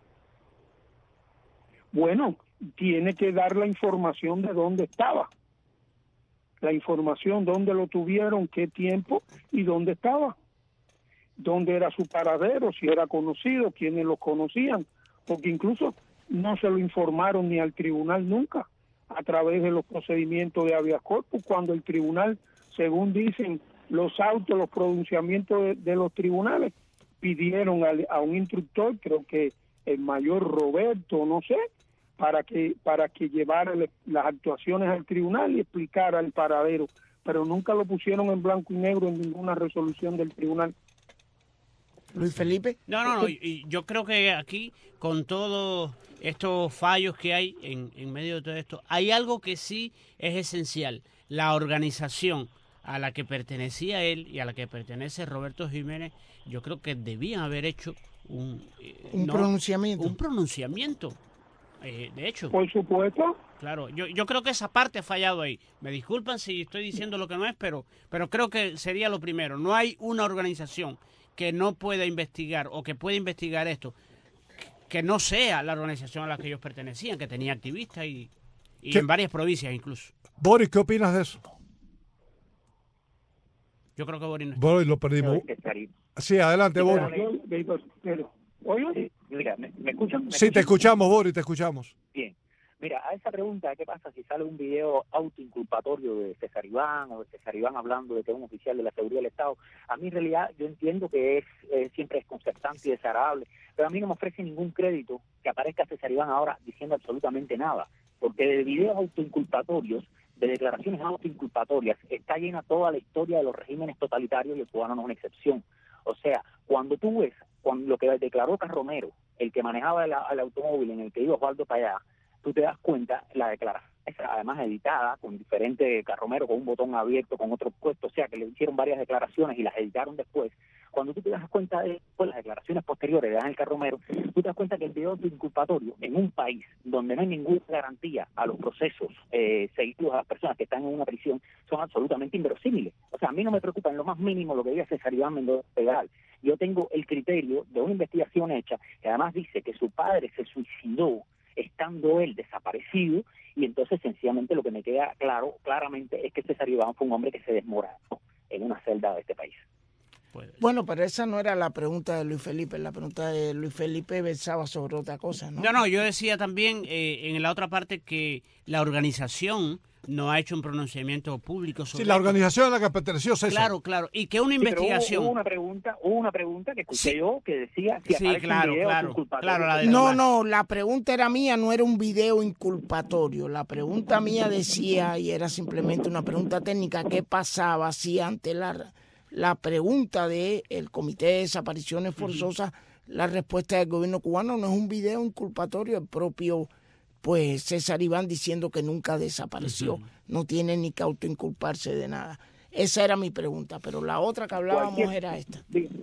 Bueno, tiene que dar la información de dónde estaba. La información, dónde lo tuvieron, qué tiempo y dónde estaba. Dónde era su paradero, si era conocido, quiénes lo conocían. Porque incluso no se lo informaron ni al tribunal nunca a través de los procedimientos de habeas corpus, cuando el tribunal, según dicen los autos, los pronunciamientos de, de los tribunales, pidieron a, a un instructor, creo que el mayor Roberto, no sé, para que para que llevara le, las actuaciones al tribunal y explicara el paradero, pero nunca lo pusieron en blanco y negro en ninguna resolución del tribunal. Luis Felipe. No, no, no, y, y yo creo que aquí, con todos estos fallos que hay en, en medio de todo esto, hay algo que sí es esencial: la organización a la que pertenecía él y a la que pertenece Roberto Jiménez. Yo creo que debían haber hecho un, eh, un no, pronunciamiento. Un pronunciamiento. Eh, de hecho, por supuesto, claro, yo, yo creo que esa parte ha fallado ahí. Me disculpan si estoy diciendo lo que no es, pero, pero creo que sería lo primero. No hay una organización que no pueda investigar o que pueda investigar esto, que no sea la organización a la que ellos pertenecían, que tenía activistas y, y en varias provincias incluso. Boris, ¿qué opinas de eso? Yo creo que Boris no. Boris, lo perdimos. Sí, adelante, Sí, Boris. pero- pero, pero, oye, Sí, mira, ¿me, me escuchan? ¿Me Sí, te escuchan? escuchamos, Boris, te escuchamos. Bien. Mira, a esa pregunta de qué pasa si sale un video autoinculpatorio de César Iván o de César Iván hablando de que es un oficial de la seguridad del Estado, a mí en realidad yo entiendo que es eh, siempre desconcertante y desagradable, pero a mí no me ofrece ningún crédito que aparezca César Iván ahora diciendo absolutamente nada, porque de videos autoinculpatorios, de declaraciones autoinculpatorias, está llena toda la historia de los regímenes totalitarios y el cubano no es una excepción. O sea, cuando tú ves cuando lo que declaró Carromero, el que manejaba el, el automóvil en el que iba Osvaldo para allá, tú te das cuenta la declaración además editada, con diferentes carromeros, con un botón abierto, con otro puesto, o sea, que le hicieron varias declaraciones y las editaron después. Cuando tú te das cuenta de pues, las declaraciones posteriores de Ángel Carromero, tú te das cuenta que el video inculpatorio en un país donde no hay ninguna garantía a los procesos eh, seguidos a las personas que están en una prisión son absolutamente inverosímiles. O sea, a mí no me preocupa en lo más mínimo lo que diga César Iván Mendoza Peral. Yo tengo el criterio de una investigación hecha que además dice que su padre se suicidó estando él desaparecido, y entonces sencillamente lo que me queda claro, claramente, es que César Iván fue un hombre que se desmoronó en una celda de este país. Bueno, pero esa no era la pregunta de Luis Felipe. La pregunta de Luis Felipe versaba sobre otra cosa, ¿no? No, no, yo decía también eh, en la otra parte que la organización no ha hecho un pronunciamiento público sobre... Sí, la organización a la que perteneció César. Claro, claro, y que una Sí, investigación... hubo, hubo una pregunta, hubo una pregunta que escuché sí. yo que decía si sí, aparece claro, un video claro, inculpatorio. claro, la de No, no, la pregunta era mía, no era un video inculpatorio. La pregunta mía decía, y era simplemente una pregunta técnica, ¿qué pasaba si ante la, la pregunta del Comité de Desapariciones Forzosas, uh-huh. la respuesta del gobierno cubano no es un video inculpatorio? El propio pues César Iván diciendo que nunca desapareció, uh-huh. no tiene ni que autoinculparse de nada. Esa era mi pregunta, pero la otra que hablábamos Cualquier... era esta.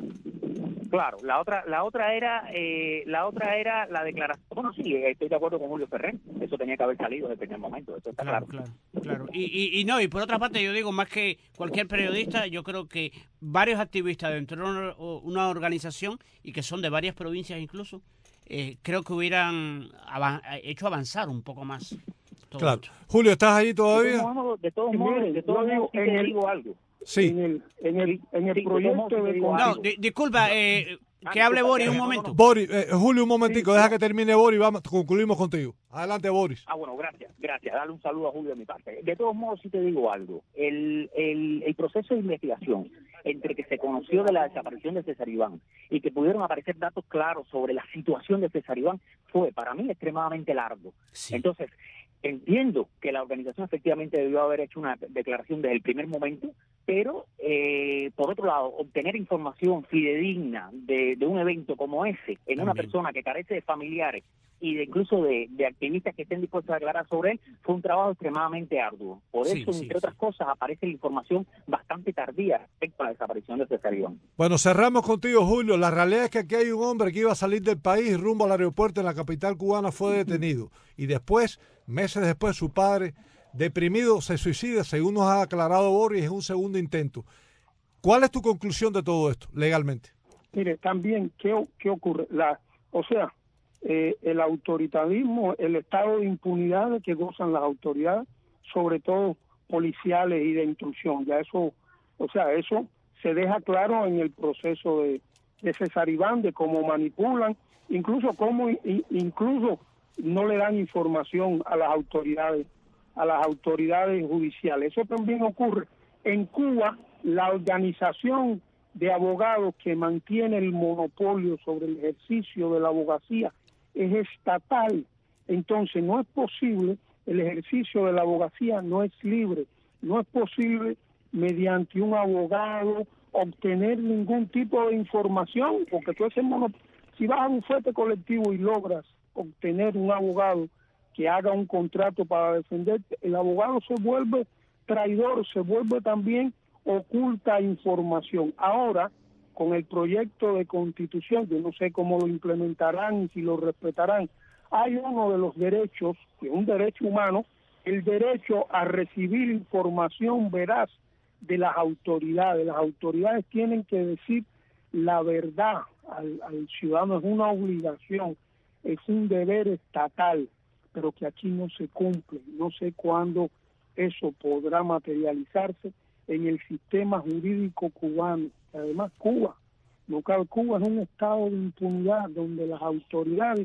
Claro, la otra, la otra era, eh, la otra era la declaración. Bueno, sí, estoy de acuerdo con Julio Ferrer. Eso tenía que haber salido desde el primer momento. Eso está claro. Claro, claro, claro. Y, y, y no, y por otra parte, yo digo más que cualquier periodista, yo creo que varios activistas dentro de una, una organización y que son de varias provincias incluso, eh, creo que hubieran avan- hecho avanzar un poco más. Claro. Esto. Julio, ¿estás ahí todavía? De todos modos, de todos modos, de todos modos, sí te el... digo algo. Sí. En el, en el, en el sí, proyecto de... No, di, disculpa, eh, que hable Boris un momento. Boris, eh, Julio, un momentico, sí, deja que termine Boris, vamos, concluimos contigo. Adelante, Boris. Ah, bueno, gracias, gracias. Dale un saludo a Julio de mi parte. De todos modos, sí te digo algo. El, el, el proceso de investigación entre que se conoció de la desaparición de César Iván y que pudieron aparecer datos claros sobre la situación de César Iván fue, para mí, extremadamente largo. Sí. Entonces, entiendo que la organización efectivamente debió haber hecho una declaración desde el primer momento, pero eh, por otro lado, obtener información fidedigna de, de un evento como ese en También. una persona que carece de familiares y de incluso de, de activistas que estén dispuestos a declarar sobre él, fue un trabajo extremadamente arduo. Por sí, eso, sí, entre sí. otras cosas, aparece la información bastante tardía respecto a la desaparición de César Iván. Bueno, cerramos contigo, Julio. La realidad es que aquí hay un hombre que iba a salir del país rumbo al aeropuerto en la capital cubana, fue detenido. Y después, meses después, su padre, deprimido, se suicida, según nos ha aclarado Boris, en un segundo intento. ¿Cuál es tu conclusión de todo esto, legalmente? Mire, también, ¿qué, qué ocurre? La, o sea, eh, el autoritarismo, el estado de impunidad de que gozan las autoridades, sobre todo policiales y de instrucción, ya eso, o sea, eso se deja claro en el proceso de, de César Iván, de cómo manipulan, incluso cómo incluso no le dan información a las autoridades, a las autoridades judiciales. Eso también ocurre en Cuba. La organización de abogados que mantiene el monopolio sobre el ejercicio de la abogacía es estatal. Entonces no es posible, el ejercicio de la abogacía no es libre, no es posible mediante un abogado obtener ningún tipo de información, porque tú ese monopolio, si vas a un bufete colectivo y logras obtener un abogado que haga un contrato para defenderte, el abogado se vuelve traidor, se vuelve también oculta información. Ahora, con el proyecto de constitución, yo no sé cómo lo implementarán y si lo respetarán, hay uno de los derechos, que es un derecho humano, el derecho a recibir información veraz de las autoridades. Las autoridades tienen que decir la verdad al, al ciudadano, es una obligación, es un deber estatal, pero que aquí no se cumple. No sé cuándo eso podrá materializarse en el sistema jurídico cubano. Además, Cuba, local Cuba es un estado de impunidad donde las autoridades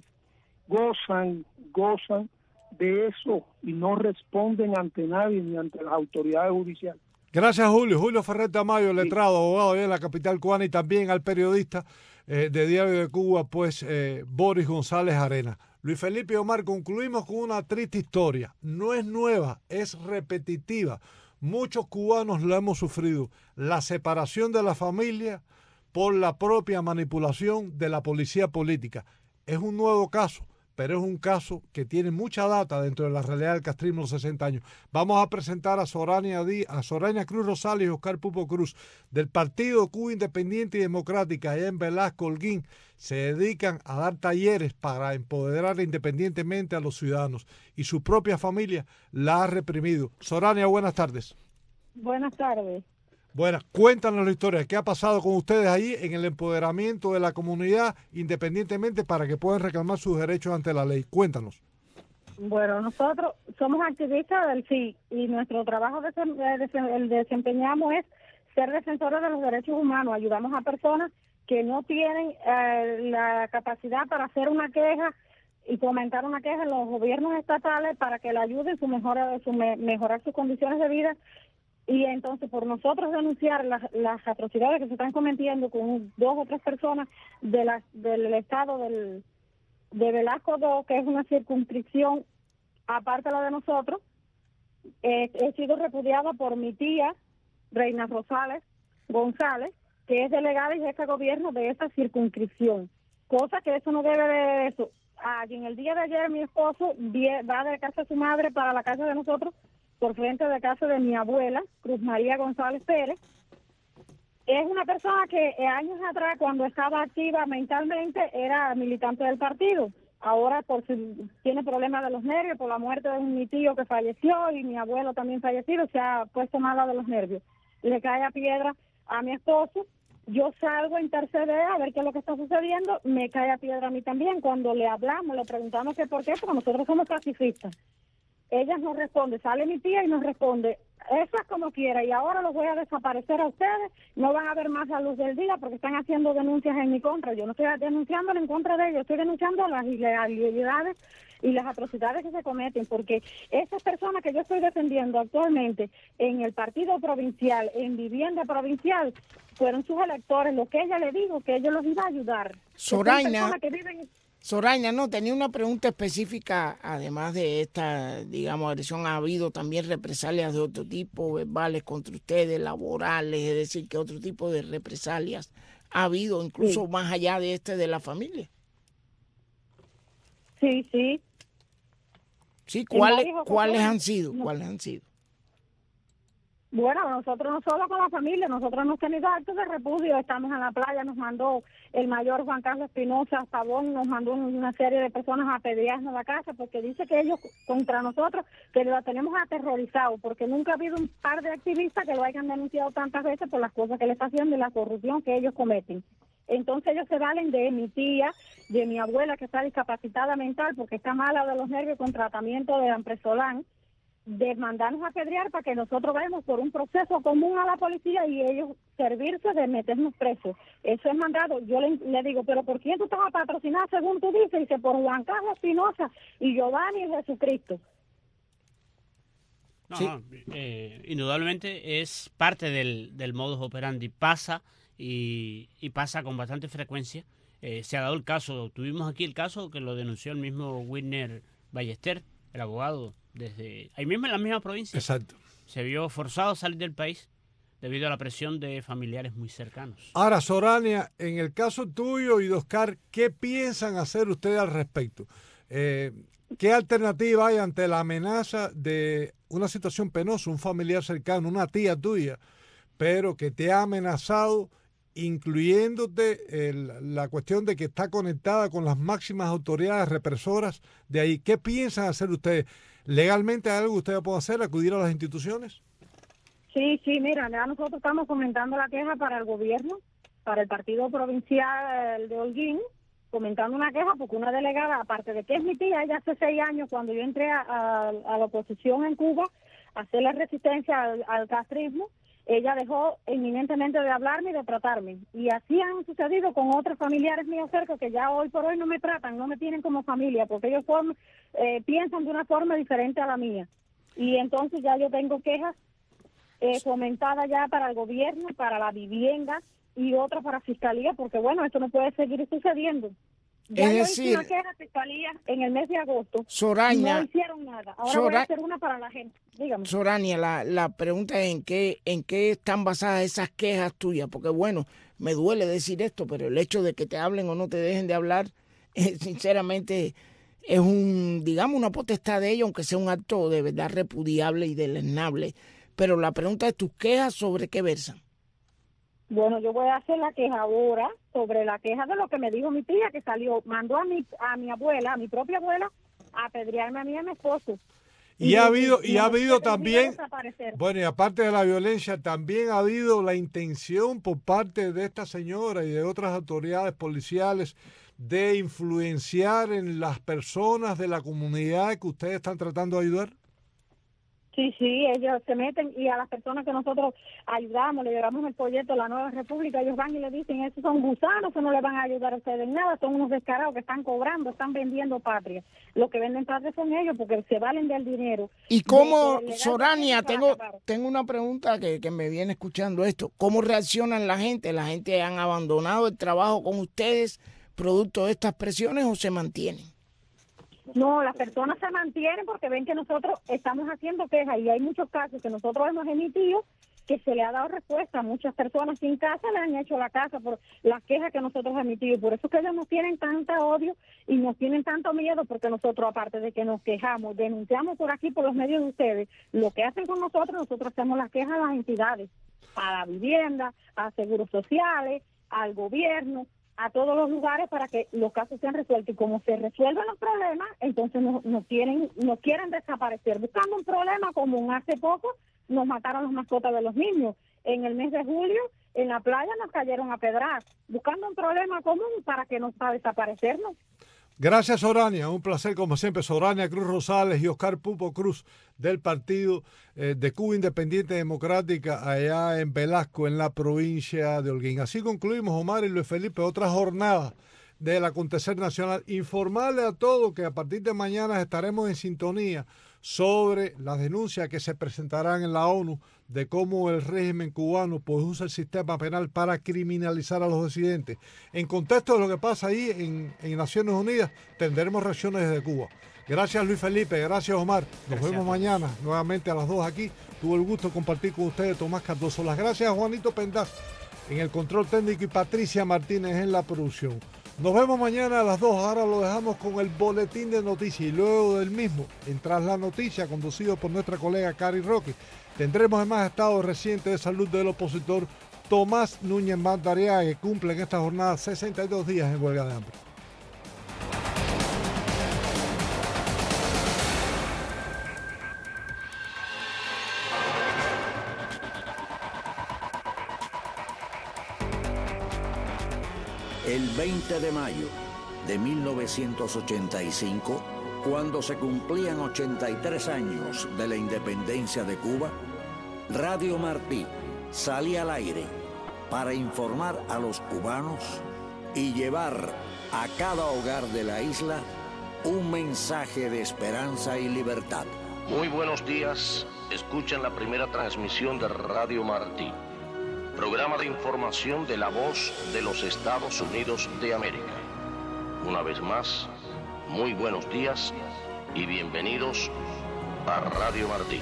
gozan, gozan de eso y no responden ante nadie ni ante las autoridades judiciales. Gracias, Julio. Julio Ferrer Tamayo, letrado, abogado de la capital cubana, y también al periodista eh, de Diario de Cuba, pues eh, Boris González Arenas. Luis Felipe y Omar, concluimos con una triste historia. No es nueva, es repetitiva. Muchos cubanos lo hemos sufrido. La separación de la familia por la propia manipulación de la policía política. Es un nuevo caso, pero es un caso que tiene mucha data dentro de la realidad del castrismo de los sesenta años. Vamos a presentar a Sorania, Díaz, a Sorania Cruz Rosales y Oscar Pupo Cruz, del Partido Cuba Independiente y Democrática, allá en Velasco, Holguín. Se dedican a dar talleres para empoderar independientemente a los ciudadanos, y su propia familia la ha reprimido. Sorania, buenas tardes. Buenas tardes. Bueno, cuéntanos la historia. ¿Qué ha pasado con ustedes ahí en el empoderamiento de la comunidad independientemente para que puedan reclamar sus derechos ante la ley? Cuéntanos. Bueno, nosotros somos activistas del S I y nuestro trabajo que desempeñamos es ser defensores de los derechos humanos. Ayudamos a personas que no tienen eh, la capacidad para hacer una queja y fomentar una queja en los gobiernos estatales para que le ayuden su mejora, su me, mejorar sus condiciones de vida. Y entonces, por nosotros denunciar las, las atrocidades que se están cometiendo con dos o tres personas de la, del estado del, de Velasco dos, que es una circunscripción aparte de la de nosotros, eh, he sido repudiada por mi tía, Reina Rosales González, que es delegada y jefa de gobierno de esta circunscripción. Cosa que eso no debe de eso. Ah, y en el día de ayer mi esposo va de casa de su madre para la casa de nosotros, por frente de casa de mi abuela, Cruz María González Pérez. Es una persona que eh, años atrás, cuando estaba activa mentalmente, era militante del partido. Ahora por si tiene problemas de los nervios, por la muerte de mi tío que falleció y mi abuelo también fallecido, se ha puesto mala de los nervios. Le cae a piedra a mi esposo. Yo salgo a interceder a ver qué es lo que está sucediendo, me cae a piedra a mí también. Cuando le hablamos, le preguntamos que por qué, porque nosotros somos pacifistas. Ella nos responde, sale mi tía y nos responde, eso es como quiera, y ahora los voy a desaparecer a ustedes, no van a ver más la luz del día porque están haciendo denuncias en mi contra. Yo no estoy denunciando en contra de ellos, estoy denunciando las ilegalidades y las atrocidades que se cometen, porque esas personas que yo estoy defendiendo actualmente en el partido provincial, en vivienda provincial, fueron sus electores, lo que ella le dijo, que ellos los iba a ayudar. Soraina, que viven... Soraina, no, tenía una pregunta específica, además de esta, digamos, agresión. ¿Ha habido también represalias de otro tipo, verbales contra ustedes, laborales, es decir, que otro tipo de represalias ha habido, incluso sí, más allá de este de la familia? Sí, sí. Sí, ¿cuáles, ¿cuáles han sido? ¿Cuáles han sido? Bueno, nosotros no solo con la familia, nosotros hemos tenido actos de repudio, estamos en la playa, nos mandó el mayor Juan Carlos Espinosa Pavón, nos mandó una serie de personas a apedrearnos la casa porque dice que ellos contra nosotros, que lo tenemos aterrorizado, porque nunca ha habido un par de activistas que lo hayan denunciado tantas veces por las cosas que le está haciendo y la corrupción que ellos cometen. Entonces ellos se valen de mi tía, de mi abuela que está discapacitada mental porque está mala de los nervios con tratamiento de Ampresolán, de mandarnos a apedrear para que nosotros vayamos por un proceso común a la policía y ellos servirse de meternos presos. Eso es mandado. Yo le, le digo, pero ¿por quién tú estás a patrocinar según tú dices? Y dice, por Juan Carlos Espinosa y Giovanni y Jesucristo. No, Sí. no, eh, indudablemente es parte del, del modus operandi. Pasa y, y pasa con bastante frecuencia. Eh, se ha dado el caso, tuvimos aquí el caso que lo denunció el mismo Wilner Ballester, el abogado, desde ahí mismo en la misma provincia. Exacto. Se vio forzado a salir del país debido a la presión de familiares muy cercanos. Ahora, Sorania, en el caso tuyo y de Oscar, ¿qué piensan hacer ustedes al respecto? Eh, ¿Qué alternativa hay ante la amenaza de una situación penosa, un familiar cercano, una tía tuya, pero que te ha amenazado, incluyéndote el, la cuestión de que está conectada con las máximas autoridades represoras de ahí? ¿Qué piensan hacer ustedes? ¿Legalmente hay algo que ustedes pueden hacer, acudir a las instituciones? Sí, sí, mira, ya nosotros estamos comentando la queja para el gobierno, para el partido provincial de Holguín, comentando una queja porque una delegada, aparte de que es mi tía, ella hace seis años cuando yo entré a, a, a la oposición en Cuba a hacer la resistencia al, al castrismo, ella dejó inminentemente de hablarme y de tratarme. Y así han sucedido con otros familiares míos cerca que ya hoy por hoy no me tratan, no me tienen como familia, porque ellos forman, eh, piensan de una forma diferente a la mía. Y entonces ya yo tengo quejas eh, comentadas ya para el gobierno, para la vivienda y otras para fiscalía, porque bueno, esto no puede seguir sucediendo. Ya Es yo decir, hice una queja a fiscalía en el mes de agosto. Soraña, no hicieron nada. Ahora Sora- voy a hacer una para la gente. Dígame. Sorania, la, la pregunta es en qué, en qué están basadas esas quejas tuyas, porque bueno, me duele decir esto, pero el hecho de que te hablen o no te dejen de hablar, eh, sinceramente, es un, digamos, una potestad de ellos, aunque sea un acto de verdad repudiable y deleznable. Pero la pregunta es, ¿tus quejas sobre qué versan? Bueno, yo voy a hacer la queja ahora sobre la queja de lo que me dijo mi tía, que salió, mandó a mi a mi abuela, a mi propia abuela, a apedrearme a mí y a mi esposo. Y, y ha habido y ha habido también, bueno, y aparte de la violencia, también ha habido la intención por parte de esta señora y de otras autoridades policiales de influenciar en las personas de la comunidad que ustedes están tratando de ayudar. Sí, sí, ellos se meten y a las personas que nosotros ayudamos, le llevamos el folleto a la Nueva República, ellos van y le dicen, esos son gusanos, eso no le van a ayudar a ustedes en nada, son unos descarados que están cobrando, están vendiendo patria. Los que venden patria son ellos porque se valen del dinero. ¿Y cómo, Sorania, tengo tengo una pregunta que, que me viene escuchando esto, ¿cómo reaccionan la gente? ¿La gente han abandonado el trabajo con ustedes producto de estas presiones o se mantienen? No, las personas se mantienen porque ven que nosotros estamos haciendo quejas y hay muchos casos que nosotros hemos emitido que se le ha dado respuesta a muchas personas sin casa, le han hecho la casa por las quejas que nosotros hemos emitido. Por eso es que ellos nos tienen tanta odio y nos tienen tanto miedo, porque nosotros, aparte de que nos quejamos, denunciamos por aquí, por los medios de ustedes, lo que hacen con nosotros, nosotros hacemos las quejas a las entidades, a la vivienda, a seguros sociales, al gobierno, a todos los lugares para que los casos sean resueltos. Y como se resuelven los problemas, entonces nos, nos quieren nos quieren desaparecer. Buscando un problema común. Hace poco nos mataron las mascotas de los niños. En el mes de julio, en la playa nos cayeron a pedrar. Buscando un problema común para que nos para desaparecernos. Gracias, Sorania. Un placer, como siempre. Sorania Cruz Rosales y Oscar Pupo Cruz, del Partido eh, de Cuba Independiente Democrática, allá en Velasco, en la provincia de Holguín. Así concluimos, Omar y Luis Felipe, otra jornada del acontecer nacional. Informarle a todos que a partir de mañana estaremos en sintonía sobre las denuncias que se presentarán en la ONU de cómo el régimen cubano pues, usa el sistema penal para criminalizar a los disidentes. En contexto de lo que pasa ahí en, en Naciones Unidas, tendremos reacciones desde Cuba. Gracias, Luis Felipe. Gracias, Omar. Nos gracias vemos mañana nuevamente a las dos aquí. Tuve el gusto de compartir con ustedes Tomás Cardoso. Las gracias a Juanito Pendaz en el control técnico y Patricia Martínez en la producción. Nos vemos mañana a las dos. Ahora lo dejamos con el boletín de noticias y luego del mismo, en Tras la Noticia, conducido por nuestra colega Cari Roque, tendremos además estado reciente de salud del opositor Tomás Núñez Madariaga, que cumple en esta jornada sesenta y dos días en huelga de hambre. El veinte de mayo de mil novecientos ochenta y cinco, cuando se cumplían ochenta y tres años de la independencia de Cuba, Radio Martí salía al aire para informar a los cubanos y llevar a cada hogar de la isla un mensaje de esperanza y libertad. Muy buenos días, escuchan la primera transmisión de Radio Martí, programa de información de la voz de los Estados Unidos de América. Una vez más, muy buenos días y bienvenidos a Radio Martí.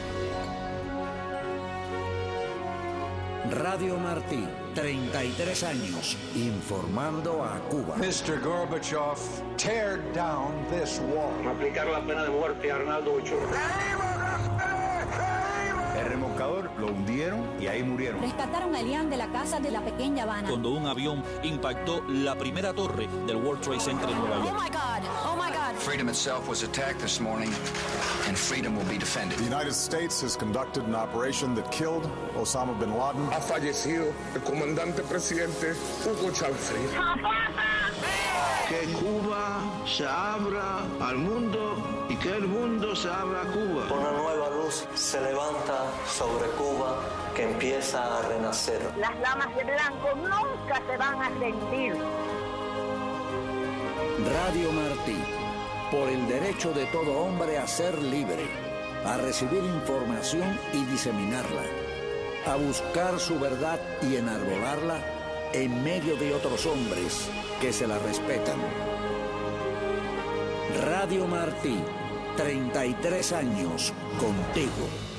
Radio Martí, treinta y tres años informando a Cuba. mister Gorbachev, tear down this wall. Aplicar la pena de muerte a Arnaldo Ochoa. El remolcador lo hundieron y ahí murieron. Rescataron a Elian de la casa de la pequeña Habana. Cuando un avión impactó la primera torre del World Trade Center en Nueva York. Oh my God, oh my God. Freedom itself was attacked this morning, and freedom will be defended. The United States has conducted an operation that killed Osama bin Laden. Ha fallecido el comandante presidente Hugo Chávez. Que Cuba se abra al mundo y que el mundo se abra a Cuba. Una nueva luz se levanta sobre Cuba que empieza a renacer. Las damas de blanco nunca se van a rendir. Radio Martí, por el derecho de todo hombre a ser libre, a recibir información y diseminarla, a buscar su verdad y enarbolarla en medio de otros hombres que se la respetan. Radio Martí, treinta y tres años contigo.